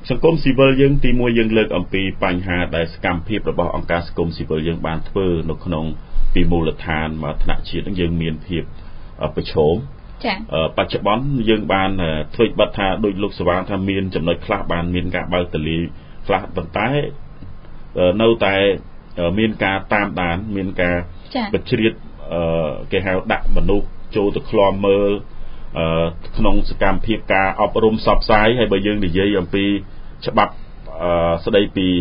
សង្គមស៊ីវិលយើងទីមួយយើងលើកអំពីបញ្ហាដែលសកម្មភាពរបស់អង្គការសង្គមស៊ីវិលយើងបានធ្វើនៅក្នុងពីមូលដ្ឋានមកថ្នាក់ជាតិយើងមានភាពប្រឈមចា៎បច្ចុប្បន្នយើងបានធ្វើបတ်ថាដោយលោកសវណ្ណថាមានចំណុចខ្លះបានមានការបើកទលាយខ្លះប៉ុន្តែនៅតែមានការតាមដានមានការបញ្ជ្រាបគេហៅដាក់មនុស្សចូលទៅឃ្លាំមើលក្នុងសកម្មភាពការអប់រំផ្សព្វផ្សាយហើយបើយើងនិយាយអំពីច្បាប់ស្ដីពី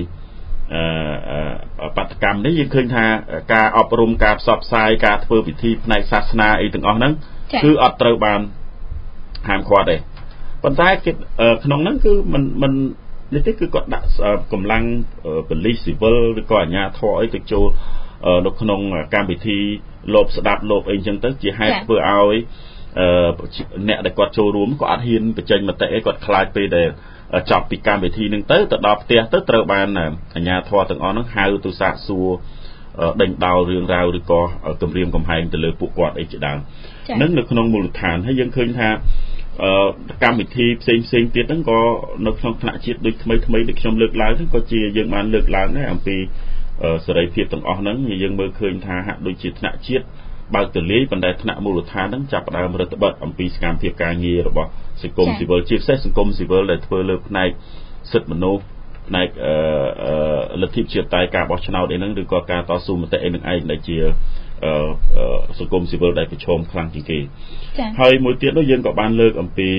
បាតកម្មនេះយើងឃើញថាការអប់រំការផ្សព្វផ្សាយការធ្វើពិធីផ្នែកសាសនាអីទាំងអស់ហ្នឹងគឺអត់ត្រូវបានហាមឃាត់ទេប៉ុន្តែក្នុងហ្នឹងគឺมันมันនេះទេគឺគាត់ដាក់កម្លាំងប៉ូលីសស៊ីវិលឬក៏អាជ្ញាធរអីទៅចូលនៅក្នុងកម្មវិធីលបស្ដាប់លបអីចឹងទៅជាហេតុធ្វើឲ្យអ្នកដែលគាត់ចូលរួមក៏អត់ហ៊ានបញ្ចេញមតិអីគាត់ខ្លាចពេលដែលចប់ពីកម្មវិធីហ្នឹងទៅទៅដល់ផ្ទះទៅត្រូវបានអាជ្ញាធរទាំងអស់ហ្នឹងហៅទៅសាកសួរដេញដោលរឿងរ៉ាវឬក៏គម្រាមកំហែងទៅលើពួកគាត់អីជាដើមហ្នឹងនៅក្នុងមូលដ្ឋានហើយយើងឃើញថាកម្មវិធីផ្សេងផ្សេងទៀតហ្នឹងក៏នៅក្នុងថ្នាក់ជាតិដូចថ្មីថ្មីដូចខ្ញុំលើកឡើងហ្នឹងក៏ជាយើងបានលើកឡើងដែរអំពីសេរីភាពទាំងអស់ហ្នឹងយើងមើលឃើញថាហាក់ដូចជាថ្នាក់ជាតិបើកទលាយប៉ុន្តែថ្នាក់មូលដ្ឋានហ្នឹងចាប់ផ្ដើមរដ្ឋបတ်អំពីសកម្មភាពការងាររបស់សង្គមស៊ីវិលជាពិសេសសង្គមស៊ីវិលដែលធ្វើលើផ្នែកសិទ្ធិមនុស្សផ្នែកលទ្ធិប្រជាធិបតេយ្យការបោះឆ្នោតអីហ្នឹងឬក៏ការតស៊ូមតិអីហ្នឹងឯងដែលជាសង្គមស៊ីវិលដែលប្រឈមខ្លាំងជាងគេហើយមួយទៀតនោះយើងក៏បានលើកអំពី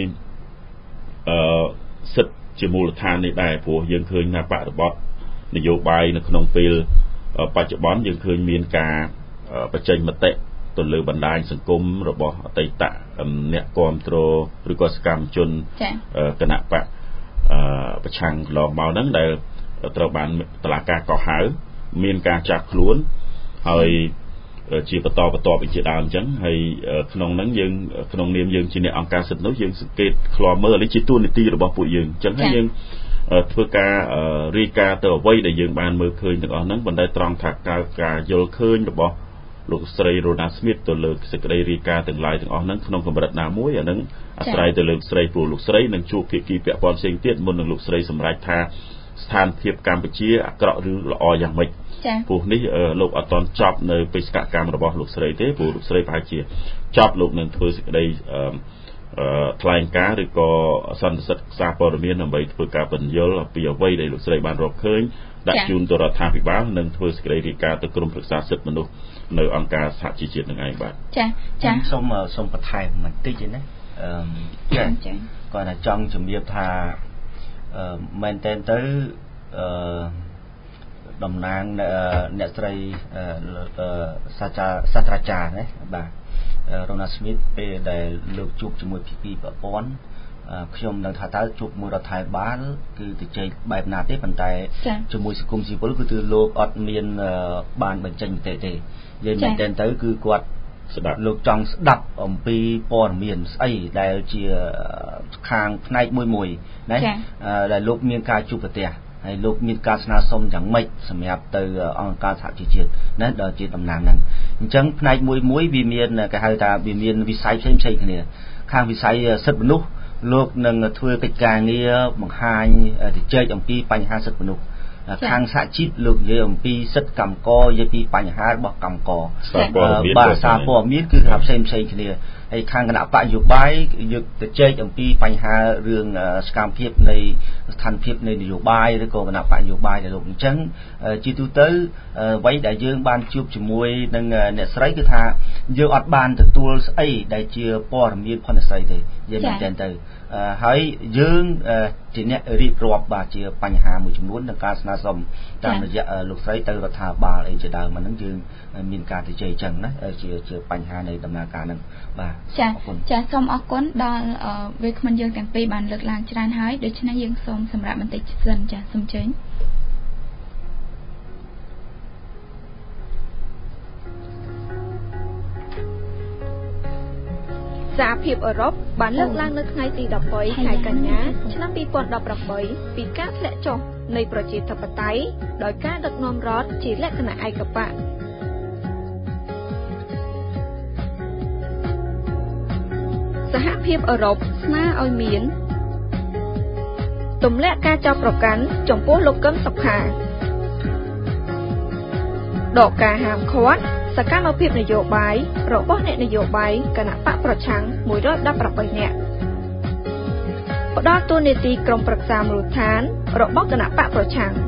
សិទ្ធិជាមូលដ្ឋាននេះដែរព្រោះយើងឃើញថាបរិបទនយោបាយនៅក្នុងពេលបច្ចុប្បន្នយើងឃើញមានការបញ្ចេញមតិទៅលើបណ្ដាញសង្គមរបស់អតីតអ្នកគ្រប់គ្រងឬក៏សកម្មជនគណៈបកប្រឆាំងកន្លងមកហ្នឹងដែលត្រូវបានតុលាការកោះហៅមានការចាប់ខ្លួនហើយជាបន្តបន្ទាប់ជាដើមអញ្ចឹងហើយក្នុងហ្នឹងយើងក្នុងនាមយើងជាអ្នកអង្គការសិទ្ធិនោះយើងសង្កេតឃ្លាំមើលឥឡូវជាទួនាទីរបស់ពួកយើងអញ្ចឹងហើយយើងធ្វើការរាយការណ៍ទៅអ្វីដែលយើងបានមើលឃើញទាំងអស់ហ្នឹងប៉ុន្តែត្រង់ថាការយល់ឃើញរបស់លោកស្រី Rona Smith ទៅលើសេចក្តីរាយការណ៍ទាំងឡាយទាំងអស់ហ្នឹងក្នុងកម្រិតណាមួយអាហ្នឹងអាស្រ័យទៅលើស្រីព្រោះលោកស្រីនឹងជួបភាគីពាក់ព័ន្ធផ្សេងទៀតមុននឹងលោកស្រីសម្រេចថាស្ថានភាពកម្ពុជាអាក្រក់ឬល្អយ៉ាងម៉េចព្រោះនេះលោកអត់ទាន់ចប់នៅបេសកកម្មរបស់លោកស្រីទេព្រោះលោកស្រីប្រហែលជាចប់លោកនឹងធ្វើសេចក្តីថ្លែងការណ៍ឬក៏សន្និសីទសារព័ត៌មានដើម្បីធ្វើការបញ្យល់ពីអ្វីដែលលោកស្រីបានរកឃើញដាក់ជូនទៅរដ្ឋាភិបាលនិងធ្វើសេចក្តីរាយការណ៍ទៅក្រមប្រឹក្សាសិទ្ធិមនុស្សនៅអង្គការសហជីវជាតិនឹងឯងបាទចាចាសូមសូមបន្ថែមបន្តិចទេណាអឺចាគាត់ថាចង់ជំរាបថាអឺមែនតើទៅអឺតំណាងអ្នកស្រីសាស្ត្រាសាស្ត្រាចារ្យណាបាទ Rona Smith ពេលដែលលោកជួបជាមួយភាគីប្រព័ន្ធខ្ញុំនឹងថាតើជួបមួយរដ្ឋាភិបាលគឺទៅជែកបែបណាទេប៉ុន្តែជាមួយសង្គមស៊ីវិលគឺគឺលោកអត់មានបានបញ្ចេញមតិទេយើងមែនតើទៅគឺគាត់ស្ដាប់លោកចង់ស្ដាប់អំពីព័ត៌មានស្អីដែលជាខាងផ្នែកមួយមួយណាដែលលោកមានការជួបប្រទះហើយលោកមានការស្នើសុំយ៉ាងម៉េចសម្រាប់ទៅអង្គការសហជីវជាតិណាដល់ជាតំណាងហ្នឹងអញ្ចឹងផ្នែកមួយមួយវាមានគេហៅថាវាមានវិស័យផ្សេងផ្សេងគ្នាខាងវិស័យសិទ្ធិមនុស្សលោកនឹងធ្វើកិច្ចការងារបង្ហាញទៅជែកអំពីបញ្ហាសិទ្ធិមនុស្សខាងសហជីពលោកនិយាយអំពីសិទ្ធិកម្មករនិយាយពីបញ្ហារបស់កម្មករបាទសារព័ត៌មានគឺថាផ្សេងផ្សេងគ្នាហើយខាងគណៈបកនយោបាយយកទៅជែកអំពីបញ្ហារឿងសកម្មភាពនៃស្ថានភាពនៃនយោបាយឬក៏គណៈបកនយោបាយដែលលោកអញ្ចឹងជាទូទៅអ្វីដែលយើងបានជួបជាមួយនឹងអ្នកស្រីគឺថាយើងអត់បានទទួលស្អីដែលជាព័ត៌មានផុនស្អីទេយើងមែនតើទៅហើយយើងជាអ្នករៀបរាប់បាទជាបញ្ហាមួយចំនួនក្នុងការស្នើសុំតាមរយៈលោកស្រីទៅរដ្ឋាភិបាលអីជាដើមហ្នឹងយើងមានការទៅជ័យអញ្ចឹងណាជាជាបញ្ហានៃដំណើរការហ្នឹងបាទចាចាសូមអរគុណដល់វាគ្មិនយើងទាំងពីរបានលើកឡើងច្រើនហើយដូច្នេះយើងសូមសម្រាប់បន្តិចសិនចាសូមអញ្ជើញសហភាពអឺរ៉ុបបានលើកឡើងនៅថ្ងៃទីដប់បីខែកញ្ញាឆ្នាំពីរពាន់ដប់ប្រាំបីពីការធ្លាក់ចុះនៃប្រជាធិបតេយ្យដោយការដឹកនាំរដ្ឋជាលក្ខណៈឯកបកសហភាពអឺរ៉ុបស្នើឲ្យមានទម្លាក់ការចោទប្រកាន់ចំពោះលោកកឹមសុខាដកការហាមឃាត់សកម្មភាពនយោបាយរបស់អ្នកនយោបាយគណៈបកប្រឆាំងមួយរយដប់ប្រាំបីនាក់ផ្ដល់តួនាទីក្រុមប្រឹក្សាមូលដ្ឋានរបស់គណៈបកប្រឆាំង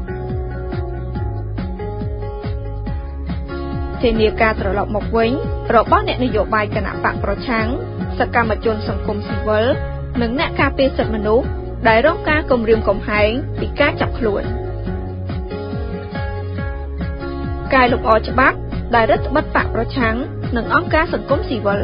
ធានាការត្រឡប់មកវិញរបស់អ្នកនយោបាយគណៈបកប្រឆាំងសកម្មជនសង្គមស៊ីវិលនិងអ្នកការពារសិទ្ធិមនុស្សដែលរងការគំរាមកំហែងពីការចាប់ខ្លួនការលុបអច្បាប់ដែលរដ្ឋបិទបកប្រឆាំងនិងអង្គការសង្គមស៊ីវិល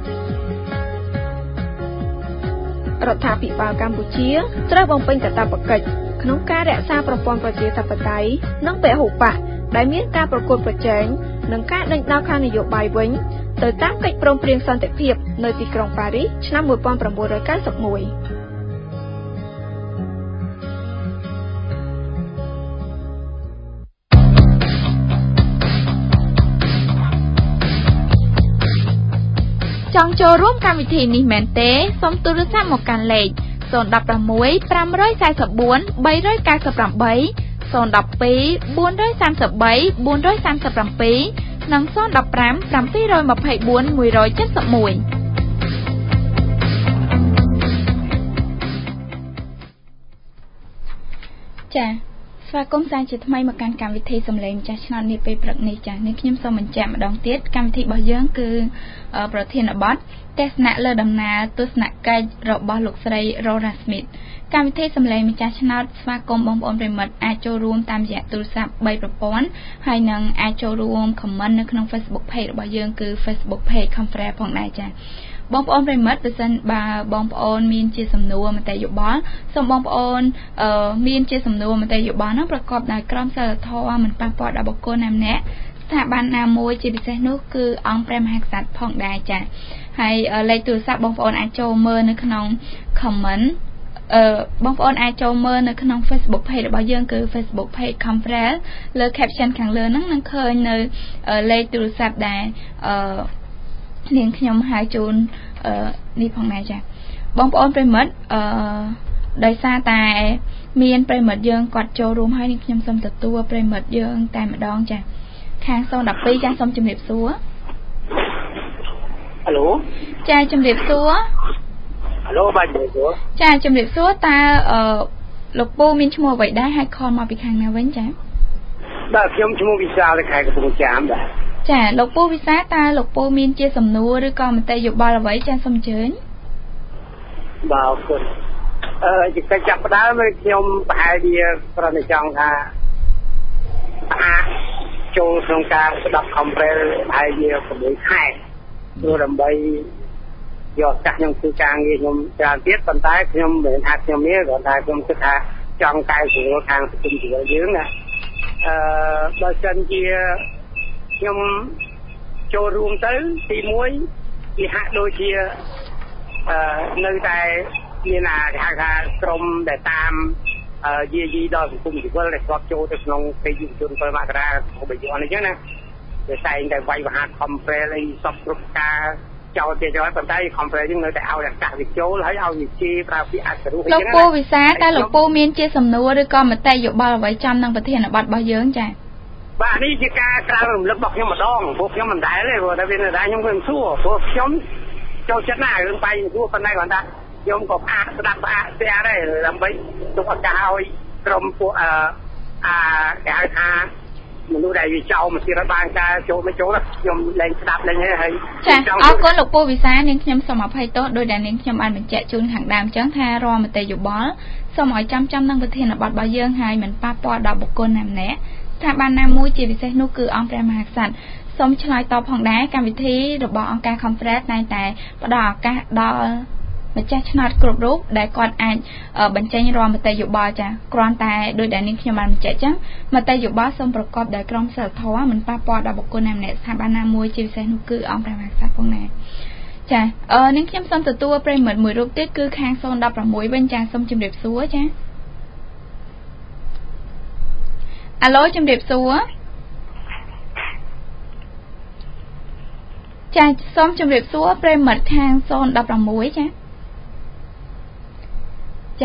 រដ្ឋាភិបាលកម្ពុជាត្រូវបំពេញកាតព្វកិច្ចក្នុងការរក្សាប្រព័ន្ធប្រជាធិបតេយ្យនិងពហុបកដែលមានការប្រកួតប្រជែងនិងការដេញដោលខាងនយោបាយវិញទៅតាមកិច្ចព្រមព្រៀងសន្តិភាពនៅទីក្រុងប៉ារីសឆ្នាំmột nghìn chín trăm chín mươi mốtចង់ចូលរួមកម្មវិធីនេះមែនទេសូមទូរស័ព្ទមកកាន់លេខศูนย์ หนึ่ง หก ห้า สี่ 4 4 3 9 8 ศูนย์ หนึ่ง สอง สี่ 4 3 7 និងศูนย์ หนึ่ง ห้า เจ็ด สี่ 2 4 หนึ่ง เจ็ด หนึ่ง ចា៎ស្វាគមន៍សាជាថ្មីមកកាន់កម្មវិធីសម្លេងម្ចាស់ឆ្នោតនេះពេលព្រឹកនេះចា៎នេះខ្ញុំសូមបញ្ជាក់ម្ដងទៀតកម្មវិធីរបស់យើងគឺប្រធានបទទស្សនៈលើដំណើរទស្សនកិច្ចរបស់លោកស្រីរ៉ូរ៉ាស្មីតកម្មវិធីសម្លេងម្ចាស់ឆ្នោតស្វាគមន៍បងប្អូនប្រិមិត្តអាចចូលរួមតាមរយៈទូរស័ព្ទបីប្រព័ន្ធហើយនឹងអាចចូលរួម comment នៅក្នុង Facebook page របស់យើងគឺ Facebook page Conference ផងដែរចា៎បងប្អូនប្រិមិត្តបើសិនបើបងប្អូនមានជាសំណួរមតិយោបល់សូមបងប្អូនអឺមានជាសំណួរមតិយោបល់នោះប្រកបដោយក្រមសីលធម៌មិនប៉ះពាល់ដល់បុគ្គលណាម្នាក់ស្ថាប័នណាមួយជាពិសេសនោះគឺអង្គព្រះមហាក្សត្រផងដែរចា៎ហើយលេខទូរស័ព្ទបងប្អូនអាចចូលមើលនៅក្នុង comment អឺបងប្អូនអាចចូលមើលនៅក្នុង Facebook page របស់យើងគឺ Facebook page Conference លើ caption ខាងលើហ្នឹងនឹងឃើញនៅលេខទូរស័ព្ទដែលអឺនាងខ្ញុំហៅជូនអឺនេះផងដែរចា៎បងប្អូនប្រិមិត្តអឺដោយសារតែមានប្រិមិត្តយើងគាត់ចូលរួមហើយនាងខ្ញុំសូមទទួលប្រិមិត្តយើងតែម្ដងចា៎ខាងศูนย์ หนึ่ง สองចា៎សូមជម្រាបសួរហៅឡូចា៎ជម្រាបសួរហៅឡូបាទជម្រាបសួរចា៎ជម្រាបសួរតើអឺលោកពូមានឈ្មោះអ្វីដែរហើយខលមកពីខាងណាវិញចា៎បាទខ្ញុំឈ្មោះវិសាលខេត្តកំពង់ចាមបាទចាលោកពូវិសាតើលោកពូមានជាសំណួរឬក៏មតិយោបល់អ្វីចាសូមអញ្ជើញបាទអរគុណអឺជាកិច្ចចាប់ផ្ដើមខ្ញុំប្រហែលជាប្រតិចង់ថាអាចចូលក្នុងការស្ដាប់ Conference ប្រហែលជាប្រាំបីខែព្រោះដើម្បីយកឱកាសខ្ញុំធ្វើការងារខ្ញុំច្រើនទៀតប៉ុន្តែខ្ញុំមិនថាខ្ញុំនេះគ្រាន់តែខ្ញុំគិតថាចង់កែសម្រួលខាងសង្គមស៊ីវិលយើងណាអឺបើសិនជាខ្ញុំចូលរួមទៅទីមួយវាហាក់ដូចជាអឺនៅតែមានអាគេហៅថាក្រុមដែលតាមយាយីដល់សង្គមស៊ីវិលដែលស្បចូលទៅក្នុងពេកយុវជន7មករារបស់បយ័នអញ្ចឹងណាវាតែងតែវាយវហាត់ Conference អីសពគ្រប់ការចោលទៀតហើយប៉ុន្តែ Conference យើងនៅតែឲ្យអាកាសវាចូលហើយឲ្យវិជាប្រើពាក្យអសរុអីចឹងណាលោកពូវិសាតើលោកពូមានជាសំណួរឬក៏មតិយោបល់អ្វីចំនឹងប្រធានបទរបស់យើងចា៎បាទនេះជាការក្រៅរំលឹករបស់ខ្ញុំម្ដងព្រោះខ្ញុំមិនដែលទេព្រោះតែវានៅតែខ្ញុំគឺមិនសួរព្រោះខ្ញុំចូលចិត្តណាស់រឿងបាយសួរប៉ុន្តែគាត់ថាខ្ញុំក៏ផ្អាកស្ដាប់ផ្អាកស្ទះដែរដើម្បីទុកឱកាសឲ្យក្រុមពួកអឺអាគេហៅថាមនុស្សដែលវាចោលមកទៀតបានការចូលមកចូលខ្ញុំលែងស្ដាប់លែងហើយចាអរគុណលោកពូវិសានាងខ្ញុំសូមអភ័យទោសដោយដែលនាងខ្ញុំបានបញ្ជាក់ជូនខាងដើមចឹងថារាល់មតិយោបល់សូមឲ្យចាំចាំនឹងប្រធានបទរបស់យើងហើយមិនប៉ះពាល់ដល់បុគ្គលណាម្នាក់ស្ថាប័នណាមួយជាពិសេសនោះគឺអង្គព្រះមហាក្សត្រសូមឆ្លើយតបផងដែរកម្មវិធីរបស់អង្គការ Conference តែតែផ្ដល់ឱកាសដល់ម្ចាស់ឆ្នោតគ្រប់រូបដែលគាត់អាចបញ្ចេញរាល់មតិយោបល់ចាគ្រាន់តែដោយដែលនាងខ្ញុំបានបញ្ជាក់ចឹងមតិយោបល់សូមប្រកបដោយក្រមសីលធម៌មិនប៉ះពាល់ដល់បុគ្គលណាម្នាក់ស្ថាប័នណាមួយជាពិសេសនោះគឺអង្គព្រះមហាក្សត្រផងដែរចាអឺនាងខ្ញុំសូមទទួលប្រិមិត្តមួយរូបទៀតគឺខាងศูนย์ หนึ่ง หกវិញចាសូមជម្រាបសួរចាអាឡូជម្រាបសួរចាសូមជម្រាបសួរប្រិមិត្តខាងศูนย์ หนึ่ง หกចាចា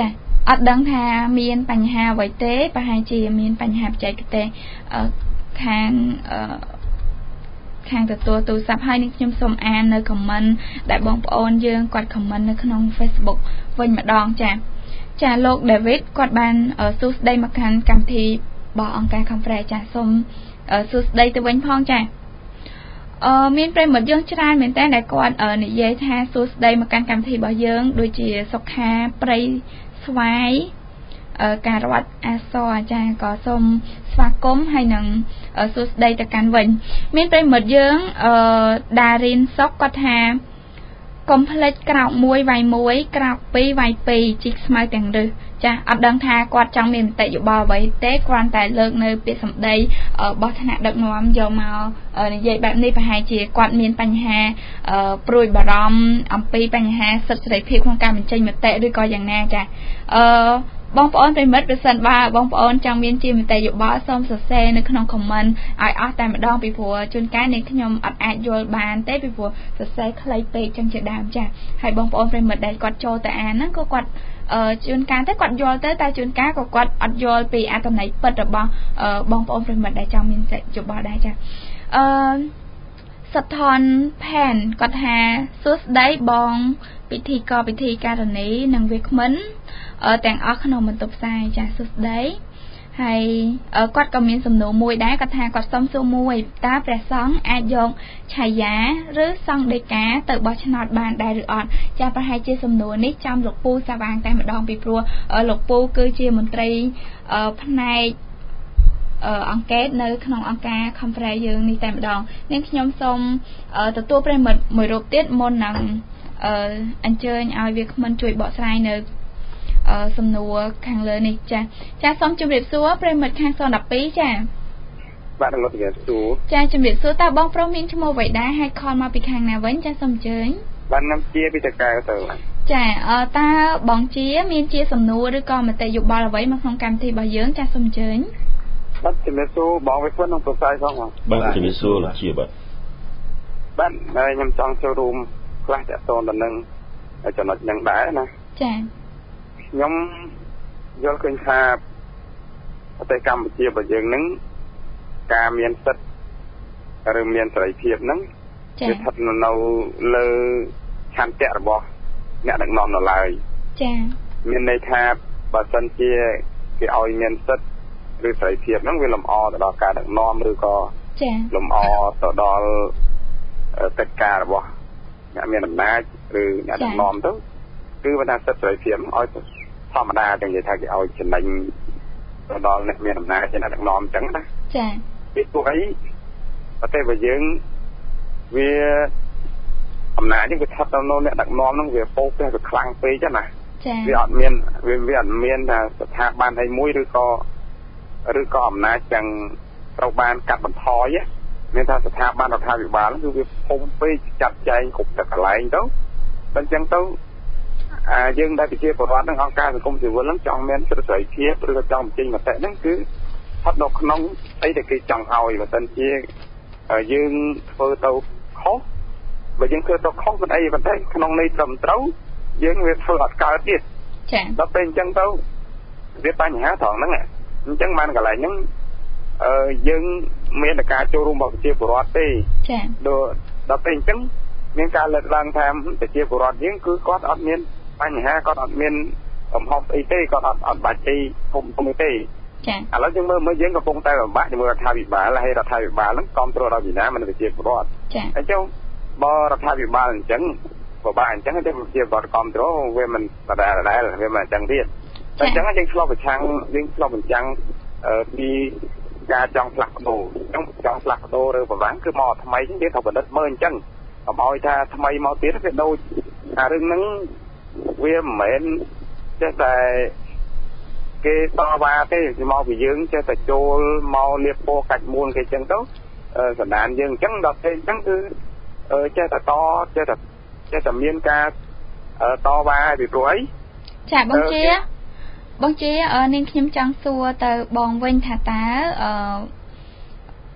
អត់ដឹងថាមានបញ្ហាអ្វីទេប្រហែលជាមានបញ្ហាបច្ចេកទេសខាងខាងទទួលទូរស័ព្ទហើយនឹងខ្ញុំសូមអាននៅ comment ដែលបងប្អូនយើងគាត់ comment នៅក្នុង Facebook វិញម្ដងចាចាលោក David គាត់បានសួស្ដីមកកាន់កម្មវិធីរបស់អង្គការ Conference ចាសូមសួស្ដីទៅវិញផងចាអឺមានប្រិមិត្តយើងច្រើនមែនតើដែលគាត់និយាយថាសួស្ដីមកកាន់កម្មវិធីរបស់យើងដូចជាសុខាព្រៃស្វាយការរត់អាសរអាចារ្យក៏សូមស្វាគមន៍ហើយនឹងសួស្ដីទៅកាន់វិញមានប្រិមិត្តយើងអឺដារីនសុកគាត់ថាកុំភ្លេចក្រោកមួយវាយមួយក្រោកពីរវាយពីរជីកស្មៅទាំងរឹសចាអត់ដឹងថាគាត់ចង់មានមតិយោបល់អ្វីទេគ្រាន់តែលើកនៅពាក្យសម្ដីរបស់ថ្នាក់ដឹកនាំយកមកនិយាយបែបនេះប្រហែលជាគាត់មានបញ្ហាព្រួយបារម្ភអំពីបញ្ហាសិទ្ធិសេរីភាពក្នុងការបញ្ចេញមតិឬក៏យ៉ាងណាចាអឺបងប្អូនប្រិមិត្តប្រសិនបើបងប្អូនចង់មានជាមតិយោបល់សូមសរសេរនៅក្នុង comment ឲ្យអស់តែម្ដងពីព្រោះជួនកាលនេះខ្ញុំអត់អាចយល់បានទេពីព្រោះសរសេរខ្លីពេកចឹងជាដើមចាហើយបងប្អូនប្រិមិត្តដែលគាត់ចូលទៅអានហ្នឹងក៏គាត់អឺជួនកាលទៅគាត់យល់ទៅតែជួនកាលក៏គាត់អត់យល់ពីអត្ថន័យពិតរបស់បងប្អូនប្រិមិត្តដែលចង់មានយោបល់ដែរចាអឺសថនផែនគាត់ថាសួស្ដីបងពិធីករពិធីការនីនិងវាគ្មិនទាំងអស់ក្នុងបន្ទប់ផ្សាយចាសសួស្ដីហើយគាត់ក៏មានសំណួរមួយដែរគាត់ថាគាត់សុំសួរមួយតើព្រះសង្ឃអាចយកឆាយាឬសង្ឃដីកាទៅបោះឆ្នោតបានដែរឬអត់ចាប្រហែលជាសំណួរនេះចំលោកពូសាវាងតែម្ដងពីព្រោះលោកពូគឺជាមន្ត្រីផ្នែកអង្កេតនៅក្នុងអង្គការ Conference យើងនេះតែម្ដងនាងខ្ញុំសូមទទួលប្រិមិត្តមួយរូបទៀតមុននឹងអញ្ជើញឲ្យវាគ្មិនជួយបកស្រាយនៅសំណួរខាងលើនេះចាចាសូមជម្រាបសួរប្រិមិត្តខាងសនtwelveចាបាទលោកជម្រាបសួរចាជម្រាបសួរតើបងប្រុសមានឈ្មោះអ្វីដែរហើយខលមកពីខាងណាវិញចាសូមអញ្ជើញបាទខ្ញុំជាពីតកែវទៅចាតើបងជាមានជាសំណួរឬក៏មតិយោបល់អ្វីមកក្នុងកម្មវិធីរបស់យើងចាសូមអញ្ជើញបាទជម្រាបសួរបងវិសុទ្ធក្នុងប្រសាយផងបាទជម្រាបសួរលោកជាបាទបាទខ្ញុំចង់ចូលរួមខ្លះតាក់ទងទៅនឹងចំណុចហ្នឹងដែរណាចាខ្ញុំយល់ឃើញថាប្រទេសកម្ពុជារបស់យើងហ្នឹងការមានសិទ្ធិឬមានសេរីភាពហ្នឹងវាស្ថិតនៅលើឆន្ទៈរបស់អ្នកដឹកនាំនៅឡើយចាមានន័យថាបើសិនជាគេឲ្យមានសិទ្ធិឬសេរីភាពហ្នឹងវាលំអទៅដល់ការដឹកនាំឬក៏ចាលំអទៅដល់កិច្ចការរបស់អ្នកមានអំណាចឬអ្នកដឹកនាំទៅគឺបើថាសិទ្ធិសេរីភាពឲ្យធម្មតាចឹងនិយាយថាគេឲ្យចំណេញទៅដល់អ្នកមានអំណាចជាអ្នកដឹកនាំចឹងណាចាពីព្រោះអីប្រទេសរបស់យើងវាអំណាចនេះវាស្ថិតនៅនៅអ្នកដឹកនាំហ្នឹងវាពោពេះវាខ្លាំងពេកចឹងណាចាវាអត់មានវាវាអត់មានថាស្ថាប័នអីមួយឬក៏ឬក៏អំណាចចឹងត្រូវបានកាត់បន្ថយមានថាស្ថាប័នរដ្ឋាភិបាលគឺវាធំពេកចាត់ចែងគ្រប់តែកន្លែងទៅតែចឹងទៅអាយើងដែលប្រជាពលរដ្ឋនិងអង្គការសង្គមស៊ីវិលហ្នឹងចង់មានសិទ្ធិសេរីភាពឬក៏ចង់បញ្ចេញមតិហ្នឹងគឺស្ថិតនៅក្នុងអីដែលគេចង់ឲ្យបើមិនជាយើងធ្វើទៅខុសបើយើងធ្វើទៅខុសមិនអីប៉ុន្តែក្នុងន័យត្រឹមត្រូវយើងវាធ្វើអត់កើតទៀតចា៎ដល់ពេលអញ្ចឹងទៅវាបញ្ហាត្រង់ហ្នឹងអញ្ចឹងបានកន្លែងហ្នឹងអឺយើងមានតែការចូលរួមរបស់ប្រជាពលរដ្ឋទេចា៎ដល់ពេលអញ្ចឹងមានការលើកឡើងថាប្រជាពលរដ្ឋយើងគឺគាត់អត់មានបញ្ហាគាត់អត់មានកំហុសអីទេគាត់អត់អត់បាច់អីធំធំទេចា៎ឥឡូវយើងមើលមើលយើងកំពុងតែពិបាកជាមួយរដ្ឋាភិបាលហើយរដ្ឋាភិបាលហ្នឹងគ្រប់គ្រងដល់ពីណាមិនប្រជាពលរដ្ឋចា៎អញ្ចឹងបើរដ្ឋាភិបាលអញ្ចឹងពិបាកអញ្ចឹងតែប្រជាពលរដ្ឋគ្រប់គ្រងវាមិនដដែលដដែលវាមិនអញ្ចឹងទៀតតែអញ្ចឹងយើងឆ្លុះប្រឆាំងយើងឆ្លុះបញ្ចាំងពីការចង់ផ្លាស់ប្ដូរចង់ចង់ផ្លាស់ប្ដូរឬប្រវាំងគឺមកថ្មីយើងត្រូវបណ្ឌិតមើលអញ្ចឹងកុំឲ្យថាថ្មីមកទៀតវាដូចអារឿងហ្នឹងវាមិនមែនចេះតែគេតវ៉ាទេមកពីយើងចេះតែចូលមកលៀបពណ៌កាច់មួនគេអញ្ចឹងទៅសណ្ដានយើងអញ្ចឹងដល់ពេលអញ្ចឹងគឺចេះតែតចេះតែចេះតែមានការតវ៉ាពីព្រោះអីចាបងជាបងជានាងខ្ញុំចង់សួរទៅបងវិញថាតើអឺ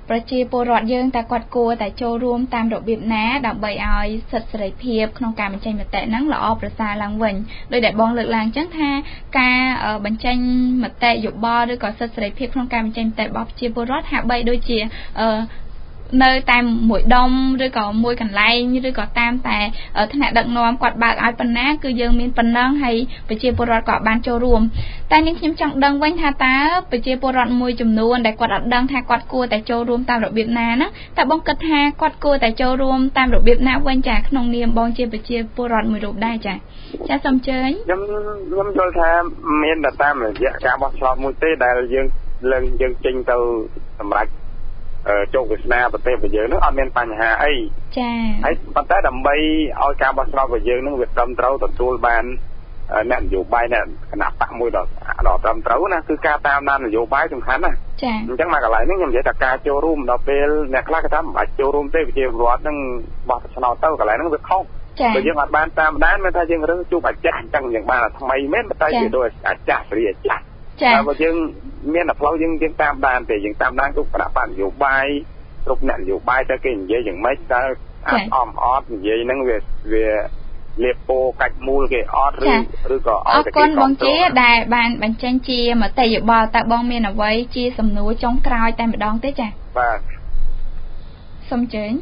ប្រជាពលរដ្ឋយើងតែគាត់គួរតែចូលរួមតាមរបៀបណាដើម្បីឲ្យសិទ្ធិសេរីភាពក្នុងការបញ្ចេញមតិហ្នឹងល្អប្រសើរឡើងវិញដោយដែលបងលើកឡើងអញ្ចឹងថាការបញ្ចេញមតិយោបល់ឬក៏សិទ្ធិសេរីភាពក្នុងការបញ្ចេញមតិរបស់ប្រជាពលរដ្ឋហាក់បីដូចជាអឺនៅតាមមួយដុំឬក៏មួយកន្លែងឬក៏តាមតែថ្នាក់ដឹកនាំគាត់បើកឲ្យប៉ុណ្ណាគឺយើងមានប៉ុណ្ណឹងហើយប្រជាពលរដ្ឋក៏បានចូលរួមតែនាងខ្ញុំចង់ដឹងវិញថាតើប្រជាពលរដ្ឋមួយចំនួនដែលគាត់អត់ដឹងថាគាត់គួរតែចូលរួមតាមរបៀបណាហ្នឹងតើបងគិតថាគាត់គួរតែចូលរួមតាមរបៀបណាវិញចាក្នុងនាមបងជាប្រជាពលរដ្ឋមួយរូបដែរចាចាសូមអញ្ជើញខ្ញុំខ្ញុំយល់ថាមានតែតាមរយៈការបោះឆ្នោតមួយទេដែលយើងឡើងយើងចេញទៅសម្រាប់ជោគវាសនាប្រទេសរបស់យើងនឹងអត់មានបញ្ហាអីចាហើយប៉ុន្តែដើម្បីឲ្យការបោះឆ្នោតរបស់យើងនឹងវាត្រឹមត្រូវទទួលបានអ្នកនយោបាយអ្នកគណៈបកមួយដល់ដល់ត្រឹមត្រូវណាគឺការតាមដាននយោបាយសំខាន់ណាចាអញ្ចឹងមកកន្លែងនេះខ្ញុំនិយាយថាការចូលរួមដល់ពេលអ្នកខ្លះគេថាមិនបាច់ចូលរួមទេប្រជាពលរដ្ឋនឹងបោះឆ្នោតទៅកន្លែងហ្នឹងវាខុសបើយើងអត់បានតាមដានមិនថាយើងរើសជួបអាចារ្យអញ្ចឹងយើងបានថ្មីមែនតែវាដូចអាចារ្យព្រាអាចារ្យចាបើយើងមានតែផ្លូវយើងយើងតាមដានទេយើងតាមដានគ្រប់គណៈបកនយោបាយគ្រប់អ្នកនយោបាយតែគេនិយាយយ៉ាងម៉េចតើអត់អមអត់និយាយហ្នឹងវាវាលេបពោកាច់មូលគេអត់ឬឬក៏អត់តែគេអរគុណបងជាដែលបានបញ្ចេញជាមតិយោបល់តើបងមានអ្វីជាសំណួរចុងក្រោយតែម្ដងទេចាបាទសូមអញ្ជើញ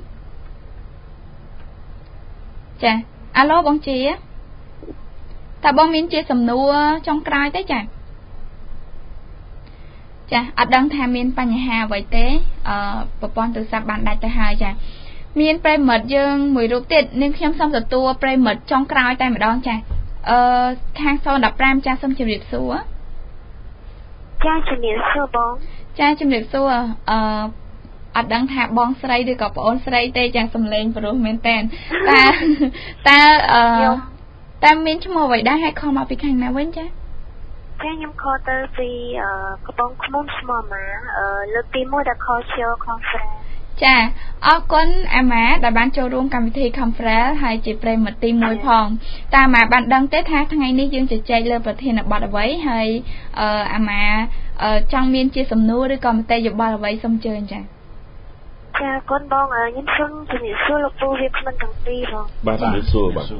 ចាអាឡូបងជាតើបងមានជាសំណួរចុងក្រោយទេចាចាអត់ដឹងថាមានបញ្ហាអ្វីទេអឺប្រព័ន្ធទូរស័ព្ទបានដាច់ទៅហើយចាមានប្រិមិត្តយើងមួយរូបទៀតនាងខ្ញុំសូមទទួលប្រិមិត្តចុងក្រោយតែម្ដងចាអឺខាងศูนย์ mộtห้าចាសូមជម្រាបសួរចាជំរាបសួរបងចាជំរាបសួរអឺអត់ដឹងថាបងស្រីឬក៏ប្អូនស្រីទេចាសំឡេងព្រោះមែនតើតើតើអឺតើមានឈ្មោះអ្វីដែរហើយខំមកពីខាងណាវិញចាចាខ្ញុំខលទៅពីកំពង់ឃ្មុំស្មម៉ាលើកទីមួយដែល Culture Conference ចាអរគុណអាម៉ាដែលបានចូលរួមកម្មវិធី Conference ហើយជាប្រិមត្តទីមួយផងតើអាម៉ាបានដឹងទេថាថ្ងៃនេះយើងជជែកលើប្រធានបទអ្វីហើយអឺអាម៉ាចង់មានជាសំណួរឬក៏មតិយោបល់អ្វីសូមអញ្ជើញចាចាគុណបងខ្ញុំសូមជំរាបសួរលោកពូវាគ្មិនទាំងពីរបងបាទជំរាបសួរបាទអឺ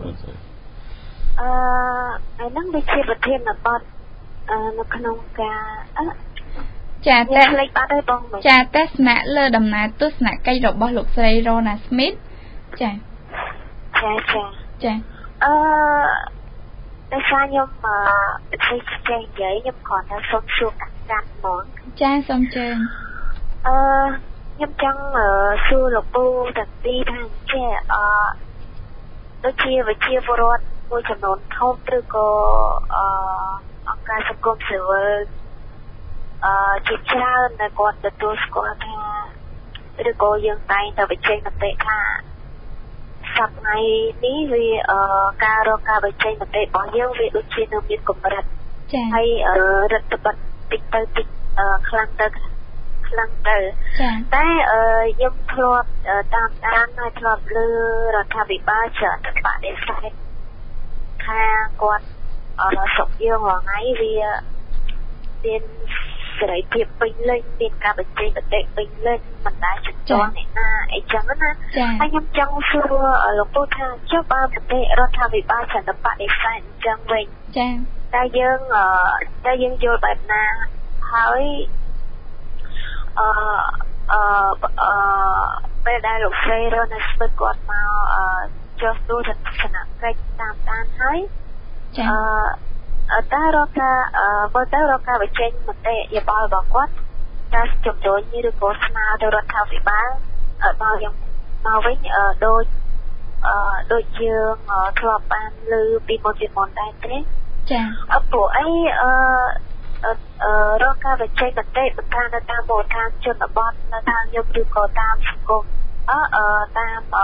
ហើយនឹងវាជាប្រធានបទនៅក្នុងការចាតែលេខបាត់ហើយបងចាទស្សនៈលើដំណើរទស្សនកិច្ចរបស់លោកស្រី Rona Smith ចាចាចាចាអឺតែខ្ញុំអឺទៅចេញនិយាយខ្ញុំគ្រាន់តែសូមជួបអាចារ្យហ្មងចាសូមជើញអឺខ្ញុំចង់សួរលោកពូទាំងពីរថាចេះអឺដូចជាវិជាពលរដ្ឋមួយចំនួនធំឬក៏អឺអង្គការសង្គមស៊ីវិលអឺជាច្រើនដែលគាត់ទទួលស្គាល់ថាឬក៏យើងតែងតែបញ្ចេញមតិថាសប្តាហ៍នេះវាអឺការរកការបញ្ចេញមតិរបស់យើងវាដូចជានៅមានកម្រិតចា៎ហើយរដ្ឋបတ်តិចទៅតិចខ្លាំងទៅខ្លាំងទៅតែខ្ញុំធ្លាប់តាមដានហើយធ្លាប់លើរដ្ឋាភិបាលច្រើនតែបដិសេធថាគាត់អឺសុខយើងរាល់ថ្ងៃវាមានសេរីភាពពេញលេញមានការបញ្ចេញមតិពេញលេញមិនដែលជន់អ្នកណាអីចឹងណាហើយខ្ញុំចង់សួរលោកពូថាចុះបើប្រទេសរដ្ឋាភិបាលច្រើនតែបដិសេធអញ្ចឹងវិញចា៎តែយើងតែយើងយល់បែបណាហើយអឺអឺអឺពេលដែលលោកស្រី Rona Smith គាត់មកចុះទូទស្សនកិច្ចតាមដានហើយចា៎អឺតើរកការបើតើរកការបញ្ចេញមតិយោបល់របស់គាត់តើជំរុញឬក៏ស្នើទៅរដ្ឋាភិបាលដល់យ៉ាងមកវិញដូចអឺដូចយើងធ្លាប់បានឮពីមុនពីមុនដែរទេចា៎អឺព្រោះអីអឺអឺរកការបញ្ចេញមតិបន្តនៅតាមមូលដ្ឋានជនបទនៅតាមយុគឬក៏តាមសង្គមអឺតាមអឺ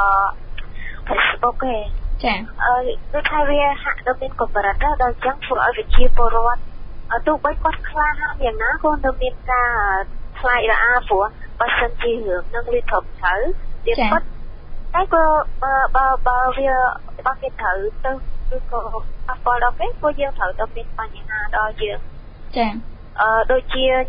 Facebook ទេចាអឺដូចថាវាហាក់ដូចមានកម្រិតដែរដល់អញ្ចឹងធ្វើឲ្យវិជាពលរដ្ឋទោះបីគាត់ខ្លាហានយ៉ាងណាក៏នៅមានការខ្លាចរអាព្រោះបើសិនជារឿងនឹងវាត្រឹមត្រូវវាពិតតែក៏បើបើបើវាបើគេត្រូវទៅឬក៏អត់ដល់ដល់គេក៏យើងត្រូវទៅមានបញ្ហាដល់យើងចាអឺដូចជាខ្ញុំ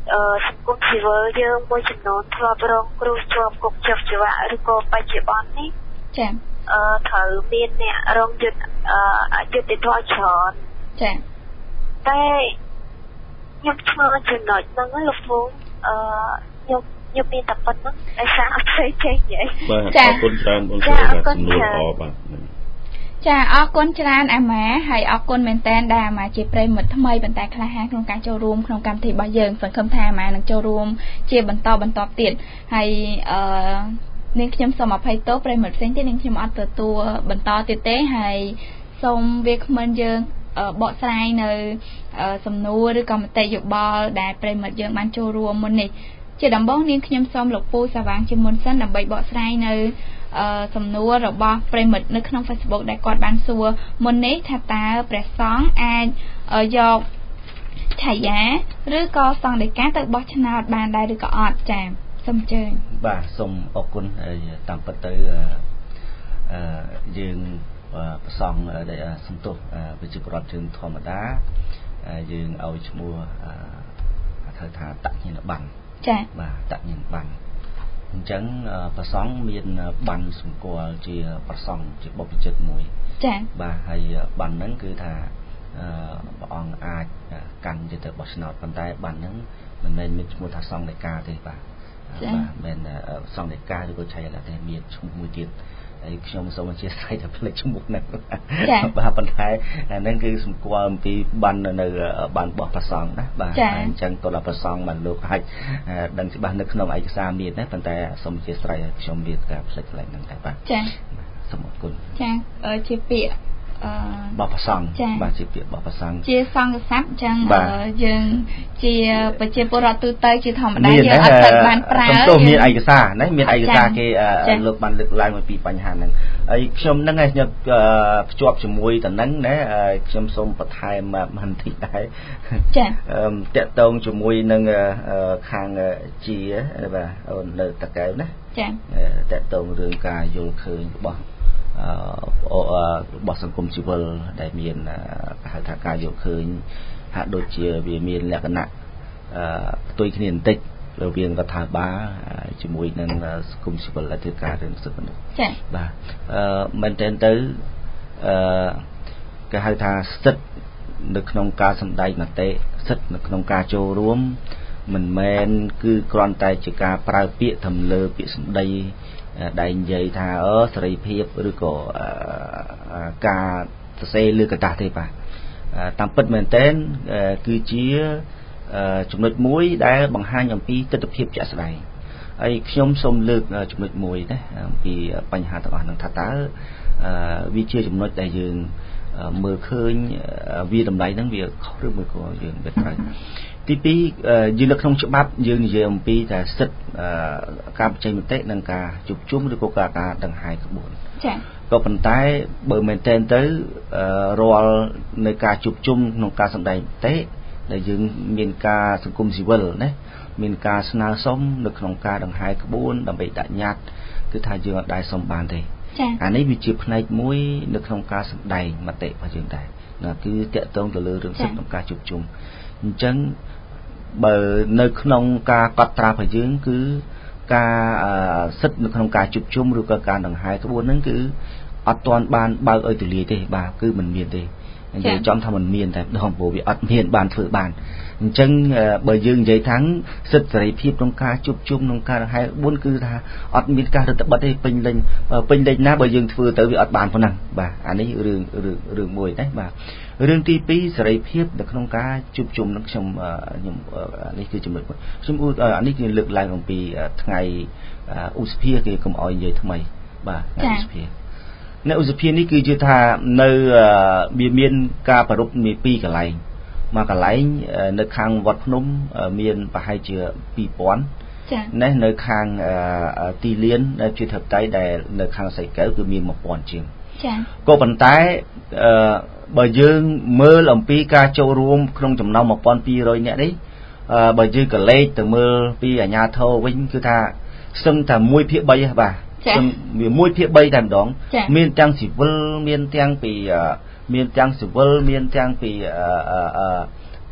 សង្គមស៊ីវិលយើងមួយចំនួនធ្លាប់រងគ្រោះជាប់គុកជាប់ច្បាប់ឬក៏បច្ចុប្បន្ននេះចា៎អឺត្រូវមានអ្នករងយុទ្ធអយុត្តិធម៌ច្រើនចា៎តែខ្ញុំឆ្ងល់ចំណុចហ្នឹងលោកពូអឺខ្ញុំខ្ញុំមានតែប៉ុណ្្នឹងតែសារអត់ស្អីចេះទេបាទអរគុណច្រើនបងស្រីបាទសំណួរល្អបាទចាអរគុណច្រើនអាម៉ាហើយអរគុណមែនតើដែលអាម៉ាជាប្រិយមិត្តថ្មីប៉ុន្តែក្លាហានក្នុងការចូលរួមក្នុងកម្មវិធីរបស់យើងសង្ឃឹមថាអាម៉ានឹងចូលរួមជាបន្តបន្តទៀតហើយអឺនាងខ្ញុំសូមអភ័យទោសប្រិយមិត្តផ្សេងទៀតនាងខ្ញុំអត់ទទួលបន្តទៀតទេហើយសូមវាគ្មិនយើងបកស្រាយនៅសំណួរឬក៏មតិយោបល់ដែលប្រិយមិត្តយើងបានចូលរួមមុននេះជាដំបូងនាងខ្ញុំសូមលោកពូសាវាងជាមុនសិនដើម្បីបកស្រាយនៅសំណួររបស់ប្រិមិត្តនៅក្នុង Facebook ដែលគាត់បានសួរមុននេះថាតើព្រះសង្ឃអាចយកឆាយាឬក៏សង្ឃដីកាទៅបោះឆ្នោតបានដែរឬក៏អត់ចា៎សូមអញ្ជើញបាទសូមអរគុណតាមពិតទៅអឺយើងព្រះសង្ឃដែលសំទោសវិជ្ជាប្រដ្ឋជើងធម្មតាយើងឲ្យឈ្មោះហៅថាតញ្ញប័ណ្ណចា៎បាទតញ្ញប័ណ្ណអញ្ចឹងព្រះសង្ឃមានប័ណ្ណសម្គាល់ជាព្រះសង្ឃជាបុព្វជិតមួយចា៎បាទហើយប័ណ្ណហ្នឹងគឺថាព្រះអង្គអាចកាន់ទៅទៅបោះឆ្នោតប៉ុន្តែប័ណ្ណហ្នឹងមិនមែនមានឈ្មោះថាសង្ឃដីកាទេបាទបាទមិនសង្ឃដីកាឬក៏ឆៃឡាទេមានឈ្មោះមួយទៀតហើយខ្ញុំសូមអធិស្ឋានថាផ្លេចឈ្មោះហ្នឹងបាទប៉ុន្តែហ្នឹងគឺសម្គាល់អំពីប័ណ្ណនៅប័ណ្ណរបស់ព្រះសង្ឃណាបាទអញ្ចឹងតើដល់ព្រះសង្ឃបានលោកអាចដឹងច្បាស់នៅក្នុងឯកសារមានណាប៉ុន្តែសូមអធិស្ឋានខ្ញុំមានការផ្លេចកន្លែងហ្នឹងដែរបាទចា៎សូមអរគុណចា៎ជាពាក្យអឺបបសង្ឃបាទជាពាក្យបបសង្ឃជាសង្ឃស័ព្ទអញ្ចឹងយើងជាប្រជាពលរដ្ឋទូទៅជាធម្មតាយើងអត់ទៅបានប្រើសំទោសមានឯកសារណាមានឯកសារគេលោកបានលើកឡើងពីបញ្ហាហ្នឹងហើយខ្ញុំហ្នឹងឯងខ្ញុំភ្ជាប់ជាមួយទៅហ្នឹងណាខ្ញុំសូមបន្ថែមបន្តិចដែរចា៎តកតងជាមួយនឹងខាងជាបាទអូននៅតកែវណាចា៎តកតងរឿងការយល់ឃើញរបស់អឺរបស់សង្គមស៊ីវិលដែលមានហៅថាការយកឃើញហាក់ដូចជាវាមានលក្ខណៈអឺផ្ទុយគ្នាបន្តិចរវាងរដ្ឋាភិបាលជាមួយនឹងសង្គមស៊ីវិលដែលធ្វើការរឿងសិទ្ធិមនុស្សចា៎បាទអឺមែនតើទៅអឺគេហៅថាសិទ្ធិនៅក្នុងការសម្ដែងមតិសិទ្ធិនៅក្នុងការចូលរួមមិនមែនគឺគ្រាន់តែជាការប្រើពាក្យធ្វើលើពាក្យសម្ដីដែលនិយាយថាអឺសេរីភាពឬក៏ការសរសេរលើกระดาษទេបាទតាមពិតមែនទែនគឺជាចំណុចមួយដែលបង្ហាញអំពីទស្សនវិជ្ជាជាក់ស្ដែងហើយខ្ញុំសូមលើកចំណុចមួយណាអំពីបញ្ហាទាំងអស់ហ្នឹងថាតើវាជាចំណុចដែលយើងមើលឃើញវាតម្លៃហ្នឹងវាខុសឬមួយក៏យើងវាត្រូវទីពីរយើងនៅក្នុងច្បាប់យើងនិយាយអំពីតែសិទ្ធិការបញ្ចេញមតិនិងការជួបជុំឬក៏ការការដង្ហែក្បួនចា៎ក៏ប៉ុន្តែបើមែនទែនទៅរាល់នៅការជួបជុំក្នុងការសម្ដែងមតិដែលយើងមានការសង្គមស៊ីវិលណាមានការស្នើសុំនៅក្នុងការដង្ហែក្បួនដើម្បីដាក់ញត្តិគឺថាយើងអាចសុំបានទេអានេះវាជាផ្នែកមួយនៅក្នុងការសម្ដែងមតិរបស់យើងដែរណាគឺតាក់ទងទៅលើរឿងសិទ្ធិក្នុងការជួបជុំអញ្ចឹងបើនៅក្នុងការកត់ត្រារបស់យើងគឺការសិទ្ធិនៅក្នុងការជួបជុំឬក៏ការដង្ហែក្បួនហ្នឹងគឺអត់ទាន់បានបើកឲ្យទូលាយទេបាទគឺមិនមានទេនិយាយចំថាមិនមានតែម្ដងព្រោះវាអត់មានបានធ្វើបានអញ្ចឹងបើយើងនិយាយថាសិទ្ធិសេរីភាពក្នុងការជួបជុំក្នុងការដង្ហែក្បួនគឺថាអត់មានការរឹតបន្តឹងទេពេញលេញពេញលេញណាបើយើងធ្វើទៅវាអត់បានប៉ុណ្ណឹងបាទអានេះរឿងរឿងមួយណាបាទរឿងទីពីរសេរីភាពនៅក្នុងការជួបជុំនឹងខ្ញុំខ្ញុំនេះគឺចំណុចមួយខ្ញុំអានេះគឺលើកឡើងអំពីថ្ងៃឧសភាគេកុំអោយនិយាយថ្មីបាទថ្ងៃឧសភានៅឧសភានេះគឺជឿថានៅវាមានការប្រពៃមានពីរកន្លែងមកកន្លែងនៅខាងវត្តភ្នំមានប្រហែលជាពីរពាន់ចា៎នេះនៅខាងទីលានជាធិបតីដែលនៅខាងសៃកែវគឺមានmộtពាន់ជាងចា៎ក៏ប៉ុន្តែបើយើងមើលអំពីការចូលរួមក្នុងចំណោមmộtពាន់ពីររយនាក់នេះបើយើងកលេចទៅមើលពីអាជ្ញាធរវិញគឺថាស្ទឹងតែមួយភាគបីបាទស្ទឹងវាមួយភាគបីតែម្ដងមានទាំងស៊ីវិលមានទាំងពីមានទាំងស៊ីវិលមានទាំងពី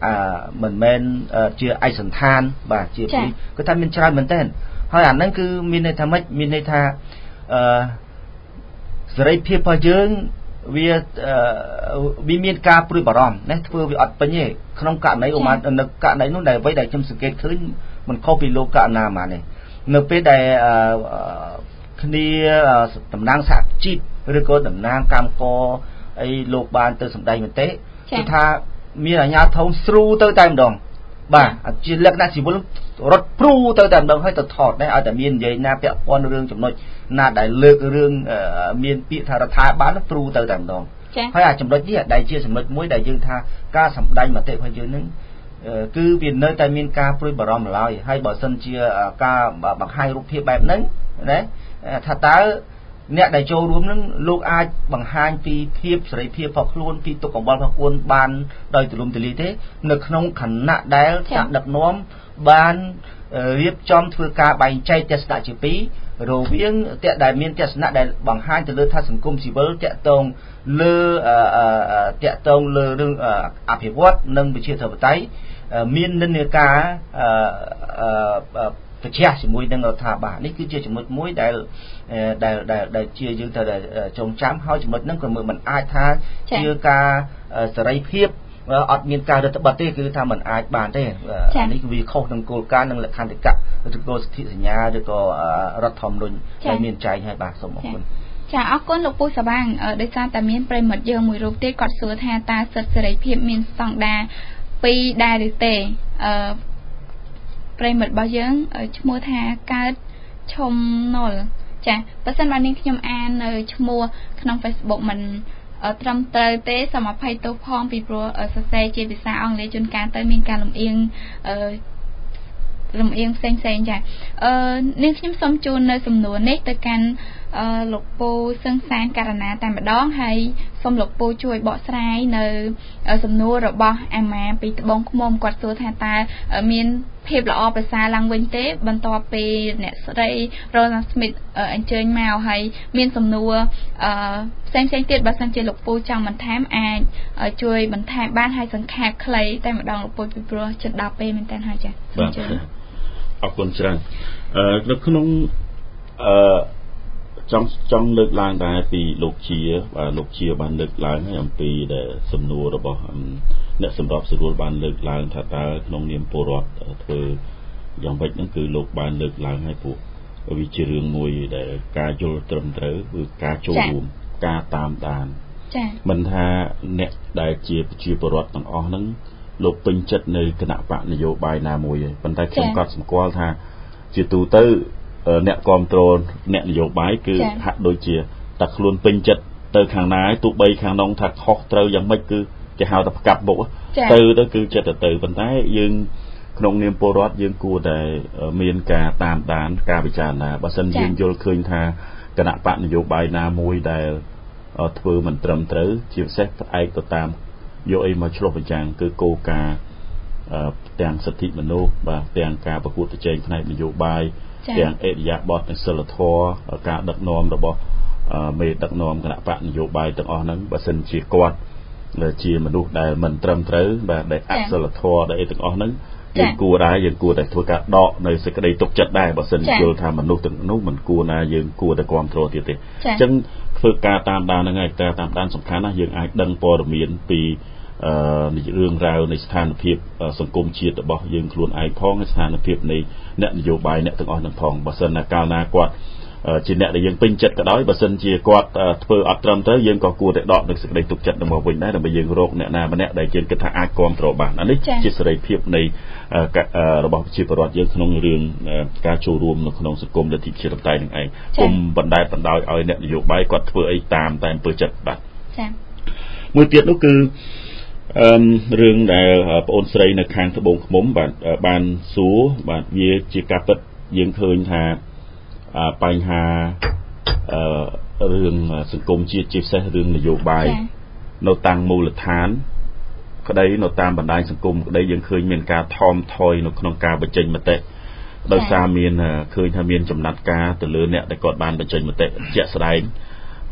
mình men chưa ai sẵn than và chưa cứ tham miên trai mình tên hỏi ảnhนั้นคือมีในธรรมะมีในท่าเสรีเพียบพอเยอะวิวิมีการปลุกบารมนะเพื่อวิอัดไปเนี่ยขนมกะไหนออกมาเนื้อกะไหนนู้นใดไว้ใดจำสังเกตขึ้นมันเข้าไปโลกะนามาเนี่ยเนื้อไปใดคดีตำนางสักจีบหรือก็ตำนางกามกอไอ้โลกบานเติมสมได้เหมือนเต้คือถ้ามีอะไรยาทงสู้เติมแต่ดองบ่าจีเล็กน่าสิบุลรถพลูเติมแต่ดองให้ตัดถอดได้เอาแต่มีนใหญ่หน้าเปียปอนเรื่องจำนวนหน้าได้เลิกเรื่องมีนปีธารทาบ้านพลูเติมแต่ดองให้อาจจำนวนนี้ได้เชื่อสมมติมวยได้ยืนท่าการสมได้มาเตะพอยืนนึงคือเปลี่ยนเนื้อแต่มีนการปลุกบารมลอยให้บ่อสันเชียการบังให้รูปเพียบแบบนั้นนะถ้าตาเนี่ยได้โจรวมนั้นลูกอาบังฮันปีเพียบใส่เพียบพอคล้วนปีตกของบอลพอคล้วนบานโดยตุลุมตุลีเทนึกน้องขันหน้าได้จะดักน้อมบานเรียบจอมถือกาใบใจเจสนาจีปีโรเวียงเตะได้เมียนเจสนาได้บังฮันจะเลือดท่าสังคมสิเบิลเตะตรงเลือเตะตรงเลือเรื่องอภิวัตนั่งไปเชื่อเถอะไตเมียนนั่นเนื้อกาประเทศสมุยดังเราทาบานี่คือเชื่อสมุยมุ้ยได้ได้ได้ได้เชื่อยืนแต่ได้จงจำเขาสมุยนั่งกับมือมันอายท่าเชื่อกาสไลเพียบอัดมีการเดินบัตรนี่คือทำเหมือนอายบานได้อันนี้คือวิเคราะห์ทางโกลการทางหลักการติกะทางโกสถิสัญญาหรือก็รัฐธรรมนุนได้มีใจให้บาสมบูรณ์ចាអរគុណលោកពូសបាងដោយសារតែមានប្រិមិត្តយើងមួយរូបទេគាត់សួរថាតើសិទ្ធិសេរីភាពមានស្តង់ដារពីរដែរឬទេអឺប្រិមិត្តរបស់យើងឈ្មោះថាកើតឈុំណុលចាបើសិនបើនាងខ្ញុំអាននៅឈ្មោះក្នុង Facebook មិនត្រឹមត្រូវទេសូមអភ័យទោសផងពីព្រោះសរសេរជាភាសាអង់គ្លេសជួនកាលទៅមានការលំអៀងអឺលំអៀងផ្សេងផ្សេងចាអឺនាងខ្ញុំសូមជូននៅសំណួរនេះទៅកាន់អឺលោកពូសឹងសានករណាតែម្ដងហើយសូមលោកពូជួយបកស្រាយនៅសំណួររបស់អាម៉ាពីត្បូងឃ្មុំគាត់សួរថាតើមានភាពល្អប្រសើរឡើងវិញទេបន្ទាប់ពីអ្នកស្រី Ronald Smith អញ្ជើញមកហើយមានសំណួរអឺផ្សេងផ្សេងទៀតបើសិនជាលោកពូចង់បន្ថែមអាចជួយបន្ថែមបានហើយសង្ខេបខ្លីតែម្ដងលោកពូពីព្រោះជិតដល់ពេលមែនតើហើយចាអញ្ជើញអរគុណច្រើនអឺនៅក្នុងអឺចង់ចង់លើកឡើងដែរពីលោកជាបាទលោកជាបានលើកឡើងហើយអំពីដែលសំណួររបស់អ្នកសម្របសម្រួលបានលើកឡើងថាតើក្នុងនាមពលរដ្ឋធ្វើយ៉ាងម៉េចហ្នឹងគឺលោកបានលើកឡើងហើយពួកវាជារឿងមួយដែលការយល់ត្រឹមត្រូវគឺការចូលរួមការតាមដានចា៎មិនថាអ្នកដែលជាប្រជាពលរដ្ឋទាំងអស់ហ្នឹងលោកពេញចិត្តនៅគណៈបកនយោបាយណាមួយទេប៉ុន្តែខ្ញុំក៏សម្គាល់ថាជាទូទៅអ្នកគ្រប់គ្រងអ្នកនយោបាយគឺហាក់ដូចជាតែខ្លួនពេញចិត្តទៅខាងណាហើយទោះបីខាងនងថាខុសត្រូវយ៉ាងម៉េចគឺគេហៅថាផ្កាប់មុខទៅទៅគឺចិត្តទៅប៉ុន្តែយើងក្នុងនាមពលរដ្ឋយើងគួរតែមានការតាមដានការពិចារណាបើសិនយើងយល់ឃើញថាគណៈបកនយោបាយណាមួយដែលធ្វើមិនត្រឹមត្រូវជាពិសេសផ្អែកទៅតាមយកអីមកឆ្លុះបញ្ចាំងគឺគោលការណ៍ទាំងសិទ្ធិមនុស្សបាទទាំងការប្រកួតប្រជែងផ្នែកនយោបាយទាំងអេរិយាបថនិងសិលធម៌ការដឹកនាំរបស់មេដឹកនាំគណៈបកនយោបាយទាំងអស់ហ្នឹងបើសិនជាគាត់ជាមនុស្សដែលមិនត្រឹមត្រូវបាទដែលអសិលធម៌ដែលអីទាំងអស់ហ្នឹងយើងគួរដែរយើងគួរតែធ្វើការដកនៅសេចក្តីទុកចិត្តដែរបើសិនជាយល់ថាមនុស្សទាំងនោះមិនគួរណាយើងគួរតែគ្រប់គ្រងទៀតទេអញ្ចឹងធ្វើការតាមដានហ្នឹងហើយការតាមដានសំខាន់ណាស់យើងអាចដឹងព័ត៌មានពីអឺរឿងរ៉ាវនៃស្ថានភាពសង្គមជាតិរបស់យើងខ្លួនឯងផងស្ថានភាពនៃអ្នកនយោបាយអ្នកទាំងអស់នឹងផងបើសិនណាកាលណាគាត់ជាអ្នកដែលយើងពេញចិត្តក៏ដោយបើសិនជាគាត់ធ្វើអត់ត្រឹមត្រូវយើងក៏គួរតែដកទឹកសេចក្តីទុកចិត្តទៅមកវិញដែរដើម្បីយើងរកអ្នកណាម្នាក់ដែលយើងគិតថាអាចគ្រប់គ្រងបានអានេះជាសេរីភាពនៃរបស់ប្រជាពលរដ្ឋយើងក្នុងរឿងការចូលរួមនៅក្នុងសង្គមលទ្ធិប្រជាធិបតេយ្យនឹងឯងគុំបណ្តែតបណ្ដោយឲ្យអ្នកនយោបាយគាត់ធ្វើអីតាមតែអំពើចិត្តបាទចា៎មួយទៀតនោះគឺអឺរឿងដែលបងអូនស្រីនៅខាងត្បូងឃ្មុំបាទបានសួរបាទវាជាការពិតយើងឃើញថាបញ្ហាអឺរឿងសង្គមជាតិជាពិសេសរឿងនយោបាយនៅតាំងមូលដ្ឋានក្តីនៅតាមបណ្ដាញសង្គមក្តីយើងឃើញមានការថមថយនៅក្នុងការបញ្ចេញមតិដោយសារមានឃើញថាមានចំណាត់ការទៅលើអ្នកដែលគាត់បានបញ្ចេញមតិជាក់ស្ដែង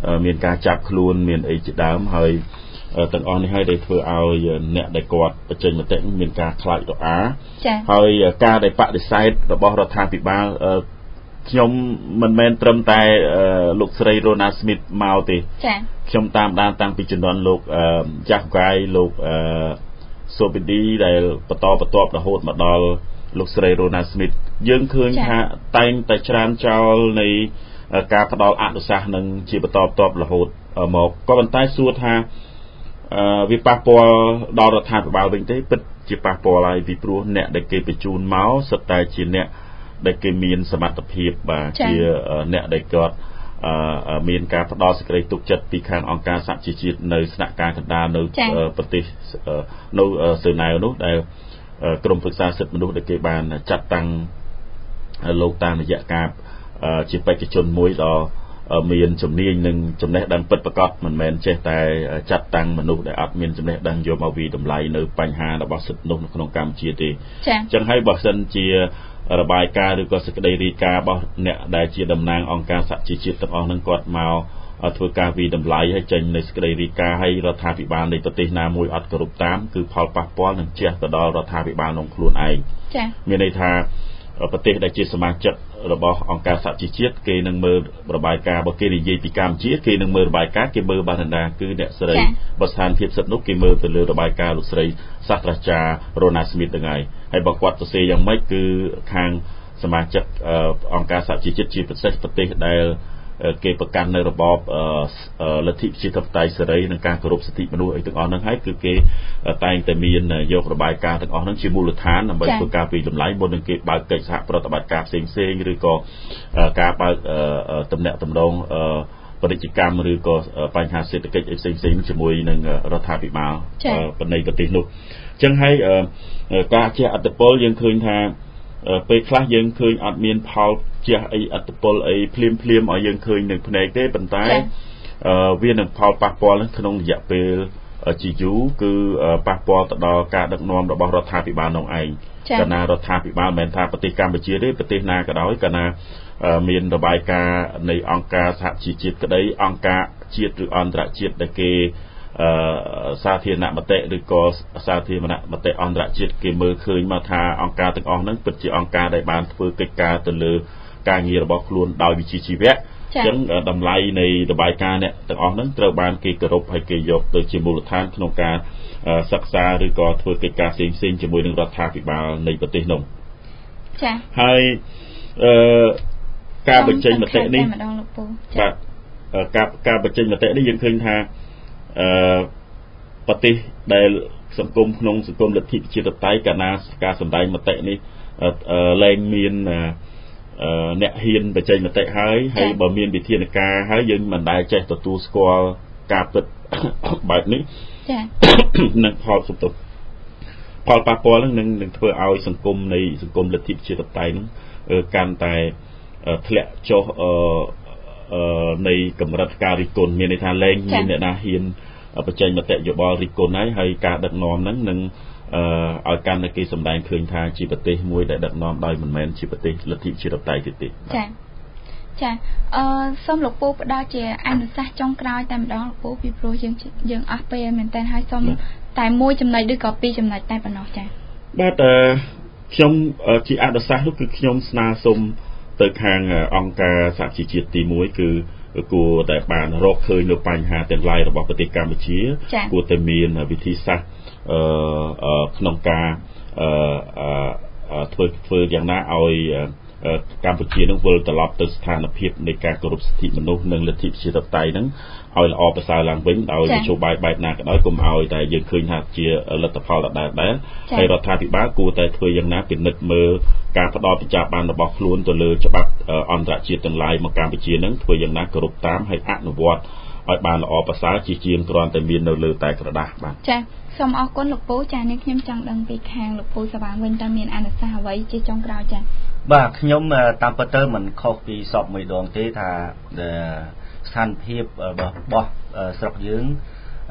មានការចាប់ខ្លួនមានអីជាដើមហើយទាំងអស់នេះហើយដែលធ្វើឲ្យអ្នកដែលគាត់បញ្ចេញមតិមានការខ្លាចរអាហើយការដែលបដិសេធរបស់រដ្ឋាភិបាលខ្ញុំមិនមែនត្រឹមតែលោកស្រី Ronald Smith មកទេចា៎ខ្ញុំតាមដានតាំងពីជំនាន់លោកចាស់កាយលោកសូប៊ីឌីដែលបន្តបន្ទាប់រហូតមកដល់លោកស្រី Ronald Smith យើងឃើញថាតែងតែច្រានចោលនៃការផ្ដល់អនុសាសន៍នឹងជាបន្តបន្ទាប់រហូតមកក៏ប៉ុន្តែសួរថាវាប៉ះពាល់ដល់រដ្ឋាភិបាលវិញទេពិតជាប៉ះពាល់ហើយពីព្រោះអ្នកដែលគេបញ្ជូនមកសុទ្ធតែជាអ្នកដែលគេមានសមត្ថភាពបាទជាអ្នកដែលគាត់មានការផ្ដល់សេចក្តីទុកចិត្តពីខាងអង្គការសហជីវជាតិនៅស្នាក់ការកណ្ដាលនៅប្រទេសនៅស៊ើណែវនោះដែលក្រមប្រឹក្សាសិទ្ធិមនុស្សដែលគេបានចាត់តាំងលោកតាមរយៈការជាបេក្ខជនមួយដល់មានជំនាញនិងចំណេះដឹងពិតប្រាកដមិនមែនចេះតែចាត់តាំងមនុស្សដែលអត់មានចំណេះដឹងយកមកវិតម្លៃនៅបញ្ហារបស់សិទ្ធិមនុស្សនៅក្នុងកម្ពុជាទេអញ្ចឹងហើយបើសិនជារបាយការណ៍ឬក៏សេចក្តីរាយការណ៍របស់អ្នកដែលជាតំណាងអង្គការសហជីវជាតិទាំងអស់ហ្នឹងគាត់មកធ្វើការវិតម្លៃហើយចេញនៅសេចក្តីរាយការណ៍ឲ្យរដ្ឋាភិបាលនៃប្រទេសណាមួយអត់គោរពតាមគឺផលប៉ះពាល់នឹងជះទៅដល់រដ្ឋាភិបាលក្នុងខ្លួនឯងចា៎មានន័យថាប្រទេសដែលជាសមាជិករបស់អង្គការសហជីវជាតិគេនឹងមើលរបាយការណ៍របស់គេនិយាយពីកម្ពុជាគេនឹងមើលរបាយការណ៍គេមើលបានថាគឺអ្នកស្រីបស្ថានភាពសិទ្ធិនោះគេមើលទៅលើរបាយការណ៍លោកស្រីសាស្ត្រាចារ្យ Ronald Smith ហ្នឹងហើយហើយបើគាត់សរសេរយ៉ាងម៉េចគឺខាងសមាជិកអង្គការសហជីវជាតិជាពិសេសប្រទេសដែលគេប្រកាន់នៅរបបលទ្ធិប្រជាធិបតេយ្យសេរីនិងការគោរពសិទ្ធិមនុស្សអីទាំងអស់ហ្នឹងហើយគឺគេតែងតែមានយករបាយការណ៍ទាំងអស់ហ្នឹងជាមូលដ្ឋានដើម្បីធ្វើការវិតម្លៃមុននឹងគេបើកកិច្ចសហប្រតិបត្តិការផ្សេងៗឬក៏ការបើកតំណែងតំណងពាណិជ្ជកម្មឬក៏បញ្ហាសេដ្ឋកិច្ចផ្សេងផ្សេងជាមួយនឹងរដ្ឋាភិបាលនៃប្រទេសនោះអញ្ចឹងហើយការជះឥទ្ធិពលយើងឃើញថាពេលខ្លះយើងឃើញអត់មានផលជះអីឥទ្ធិពលអីភ្លាមភ្លាមឲ្យយើងឃើញនឹងភ្នែកទេប៉ុន្តែវានឹងផលប៉ះពាល់ក្នុងរយៈពេលជាយូរគឺប៉ះពាល់ទៅដល់ការដឹកនាំរបស់រដ្ឋាភិបាលនោះឯងកាលណារដ្ឋាភិបាលមិនមែនថាប្រទេសកម្ពុជាទេប្រទេសណាក៏ដោយកាលណាមានរបាយការណ៍នៃអង្គការសហជីវជាតិក្តីអង្គការជាតិឬអន្តរជាតិដែលគេសាធារណមតិឬក៏សាធារណមតិអន្តរជាតិគេមើលឃើញមកថាអង្គការទាំងអស់ហ្នឹងពិតជាអង្គការដែលបានធ្វើកិច្ចការទៅលើការងាររបស់ខ្លួនដោយវិជ្ជាជីវៈអញ្ចឹងតម្លៃនៃរបាយការណ៍អ្នកទាំងអស់ហ្នឹងត្រូវបានគេគោរពហើយគេយកទៅជាមូលដ្ឋានក្នុងការសិក្សាឬក៏ធ្វើកិច្ចការផ្សេងផ្សេងជាមួយនឹងរដ្ឋាភិបាលនៃប្រទេសនោះចា៎ហើយអឺការបញ្ចេញមតិនេះបាទការការបញ្ចេញមតិនេះយើងឃើញថាអឺប្រទេសដែលសង្គមក្នុងសង្គមលទ្ធិប្រជាធិបតេយ្យកាលណាការសម្ដែងមតិនេះលែងមានអ្នកហ៊ានបញ្ចេញមតិហើយហើយបើមានវិធានការហើយយើងមិនដែលចេះទទួលស្គាល់ការពិតបែបនេះចា៎នឹងផលសុទ្ធផលប៉ះពាល់នឹងនឹងធ្វើឲ្យសង្គមនៃសង្គមលទ្ធិប្រជាធិបតេយ្យនឹងកាន់តែធ្លាក់ចុះនៃកម្រិតការរិះគន់មានន័យថាលែងមានអ្នកណាហ៊ានបញ្ចេញមតិយោបល់រិះគន់ហើយហើយការដឹកនាំហ្នឹងនឹងឲ្យកាន់តែគេសម្ដែងឃើញថាជាប្រទេសមួយដែលដឹកនាំដោយមិនមែនជាប្រទេសលទ្ធិប្រជាធិបតេយ្យទេចា៎ចា៎អឺសូមលោកពូផ្ដល់ជាអនុសាសន៍ចុងក្រោយតែម្ដងលោកពូពីព្រោះយើងយើងអស់ពេលមែនតើហើយសូមតែមួយចំណុចឬក៏ពីរចំណុចតែប៉ុណ្ណោះចា៎បាទអឺខ្ញុំជាអនុសាសន៍នោះគឺខ្ញុំស្នើសុំទៅខាងអង្គការសហជីវជាតិទីមួយគឺគួរតែបានរកឃើញនៅបញ្ហាទាំងឡាយរបស់ប្រទេសកម្ពុជាគួរតែមានវិធីសាស្ត្រអឺក្នុងការអឺធ្វើធ្វើយ៉ាងណាឲ្យកម្ពុជានឹងវិលត្រឡប់ទៅស្ថានភាពនៃការគោរពសិទ្ធិមនុស្សនិងលទ្ធិប្រជាធិបតេយ្យហ្នឹងឲ្យល្អប្រសើរឡើងវិញដោយនយោបាយបែបណាក៏ដោយកុំឲ្យតែយើងឃើញថាជាលទ្ធផលដដែលដែរហើយរដ្ឋាភិបាលគួរតែធ្វើយ៉ាងណាពិនិត្យមើលការផ្ដល់ប្រជាបានរបស់ខ្លួនទៅលើច្បាប់អន្តរជាតិទាំងឡាយមកកម្ពុជានឹងធ្វើយ៉ាងណាគោរពតាមហើយអនុវត្តឲ្យបានល្អប្រសើរជាជាងគ្រាន់តែមាននៅលើតែក្រដាសបាទចា៎សូមអរគុណលោកពូចា៎នេះខ្ញុំចង់ដឹងពីខាងលោកពូសវាងវិញតើមានអនុសាសន៍អ្វីជាចុងក្រោយចា៎បាទខ្ញុំតាមពិតទៅមិនខុសពីសពមួយដងទេថាស្ថានភាពរបស់ស្រុកយើង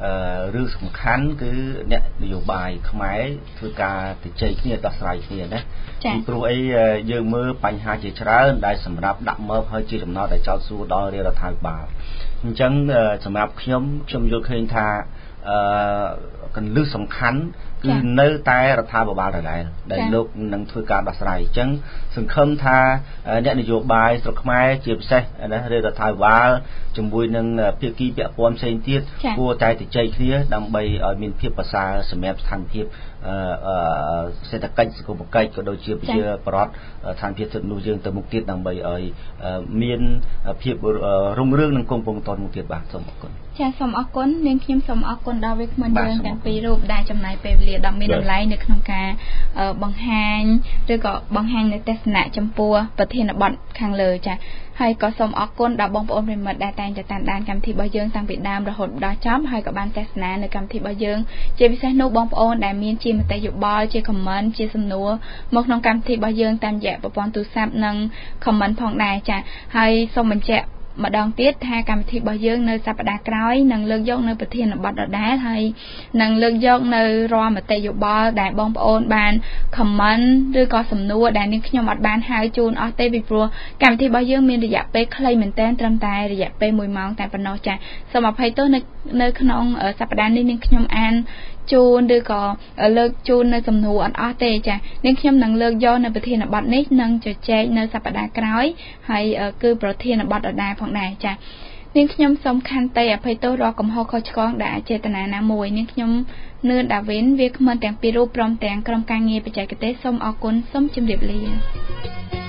រឿងសំខាន់គឺអ្នកនយោបាយខ្មែរធ្វើការទៅជ័យគ្នាដោះស្រាយគ្នាណាពីព្រោះអីយើងមើលបញ្ហាជាច្រើនដែលសម្រាប់ដាក់មើលហើយជាចំណោទដែលចោទសួរដល់រាជរដ្ឋាភិបាលអញ្ចឹងសម្រាប់ខ្ញុំខ្ញុំយល់ឃើញថាអឺកន្លឹះសំខាន់គឺនៅតែរដ្ឋាភិបាលដដែលដែលលោកនឹងធ្វើការដោះស្រាយអញ្ចឹងសង្ឃឹមថាអ្នកនយោបាយស្រុកខ្មែរជាពិសេសណារាជរដ្ឋាភិបាលជាមួយនឹងភាគីពាក់ព័ន្ធផ្សេងទៀតគួរតែទៅជែកគ្នាដើម្បីឲ្យមានភាពប្រសើរសម្រាប់ស្ថានភាពសេដ្ឋកិច្ចសង្គមគិច្ចក៏ដូចជាប្រជាប្រដ្ឋស្ថានភាពសិទ្ធិមនុស្សយើងទៅមុខទៀតដើម្បីឲ្យមានភាពរុងរឿងនិងគង់ពងតមុខទៀតបាទសូមអរគុណចាសូមអរគុណនាងខ្ញុំសូមអរគុណដល់វាគ្មិនយើងទាំងពីររូបដែលចំណាយពេលវេលាដ៏មានតម្លៃនៅក្នុងការបង្ហាញឬក៏បង្ហាញនៅទស្សនៈចំពោះប្រធានបទខាងលើចាហើយក៏សូមអរគុណដល់បងប្អូនប្រិមិត្តដែលតែងតែតាមដានកម្មវិធីរបស់យើងតាំងពីដើមរហូតដល់ចប់ហើយក៏បានទស្សនានៅកម្មវិធីរបស់យើងជាពិសេសនោះបងប្អូនដែលមានជាមតិយោបល់ជា comment ជាសំណួរមកក្នុងកម្មវិធីរបស់យើងតាមរយៈប្រព័ន្ធទូរស័ព្ទនិង comment ផងដែរចាហើយសូមបញ្ជាក់ម្ដងទៀតថាកម្មវិធីរបស់យើងនៅសប្តាហ៍ក្រោយនឹងលើកយកនៅប្រធានបទដដែលហើយនឹងលើកយកនៅរាល់មតិយោបល់ដែលបងប្អូនបាន comment ឬក៏សំណួរដែលនាងខ្ញុំអត់បានហៅជូនអស់ទេពីព្រោះកម្មវិធីរបស់យើងមានរយៈពេលខ្លីមែនទែនត្រឹមតែរយៈពេលមួយម៉ោងតែប៉ុណ្ណោះចាសូមអភ័យទោសនៅនៅក្នុងសប្តាហ៍នេះនាងខ្ញុំអានជូនឬក៏លើកជូននៅសំណួរអត់អស់ទេចានាងខ្ញុំនឹងលើកយកនៅប្រធានបទនេះនិងជជែកនៅសប្តាហ៍ក្រោយហើយគឺប្រធានបទដដែលផងដែរចានាងខ្ញុំសូមខន្តីអភ័យទោសរាល់កំហុសខុសឆ្គងដែលអចេតនាណាមួយនាងខ្ញុំនឿនដាវីនវាគ្មិនទាំងពីររូបព្រមទាំងក្រុមការងារបច្ចេកទេសសូមអរគុណសូមជម្រាបលា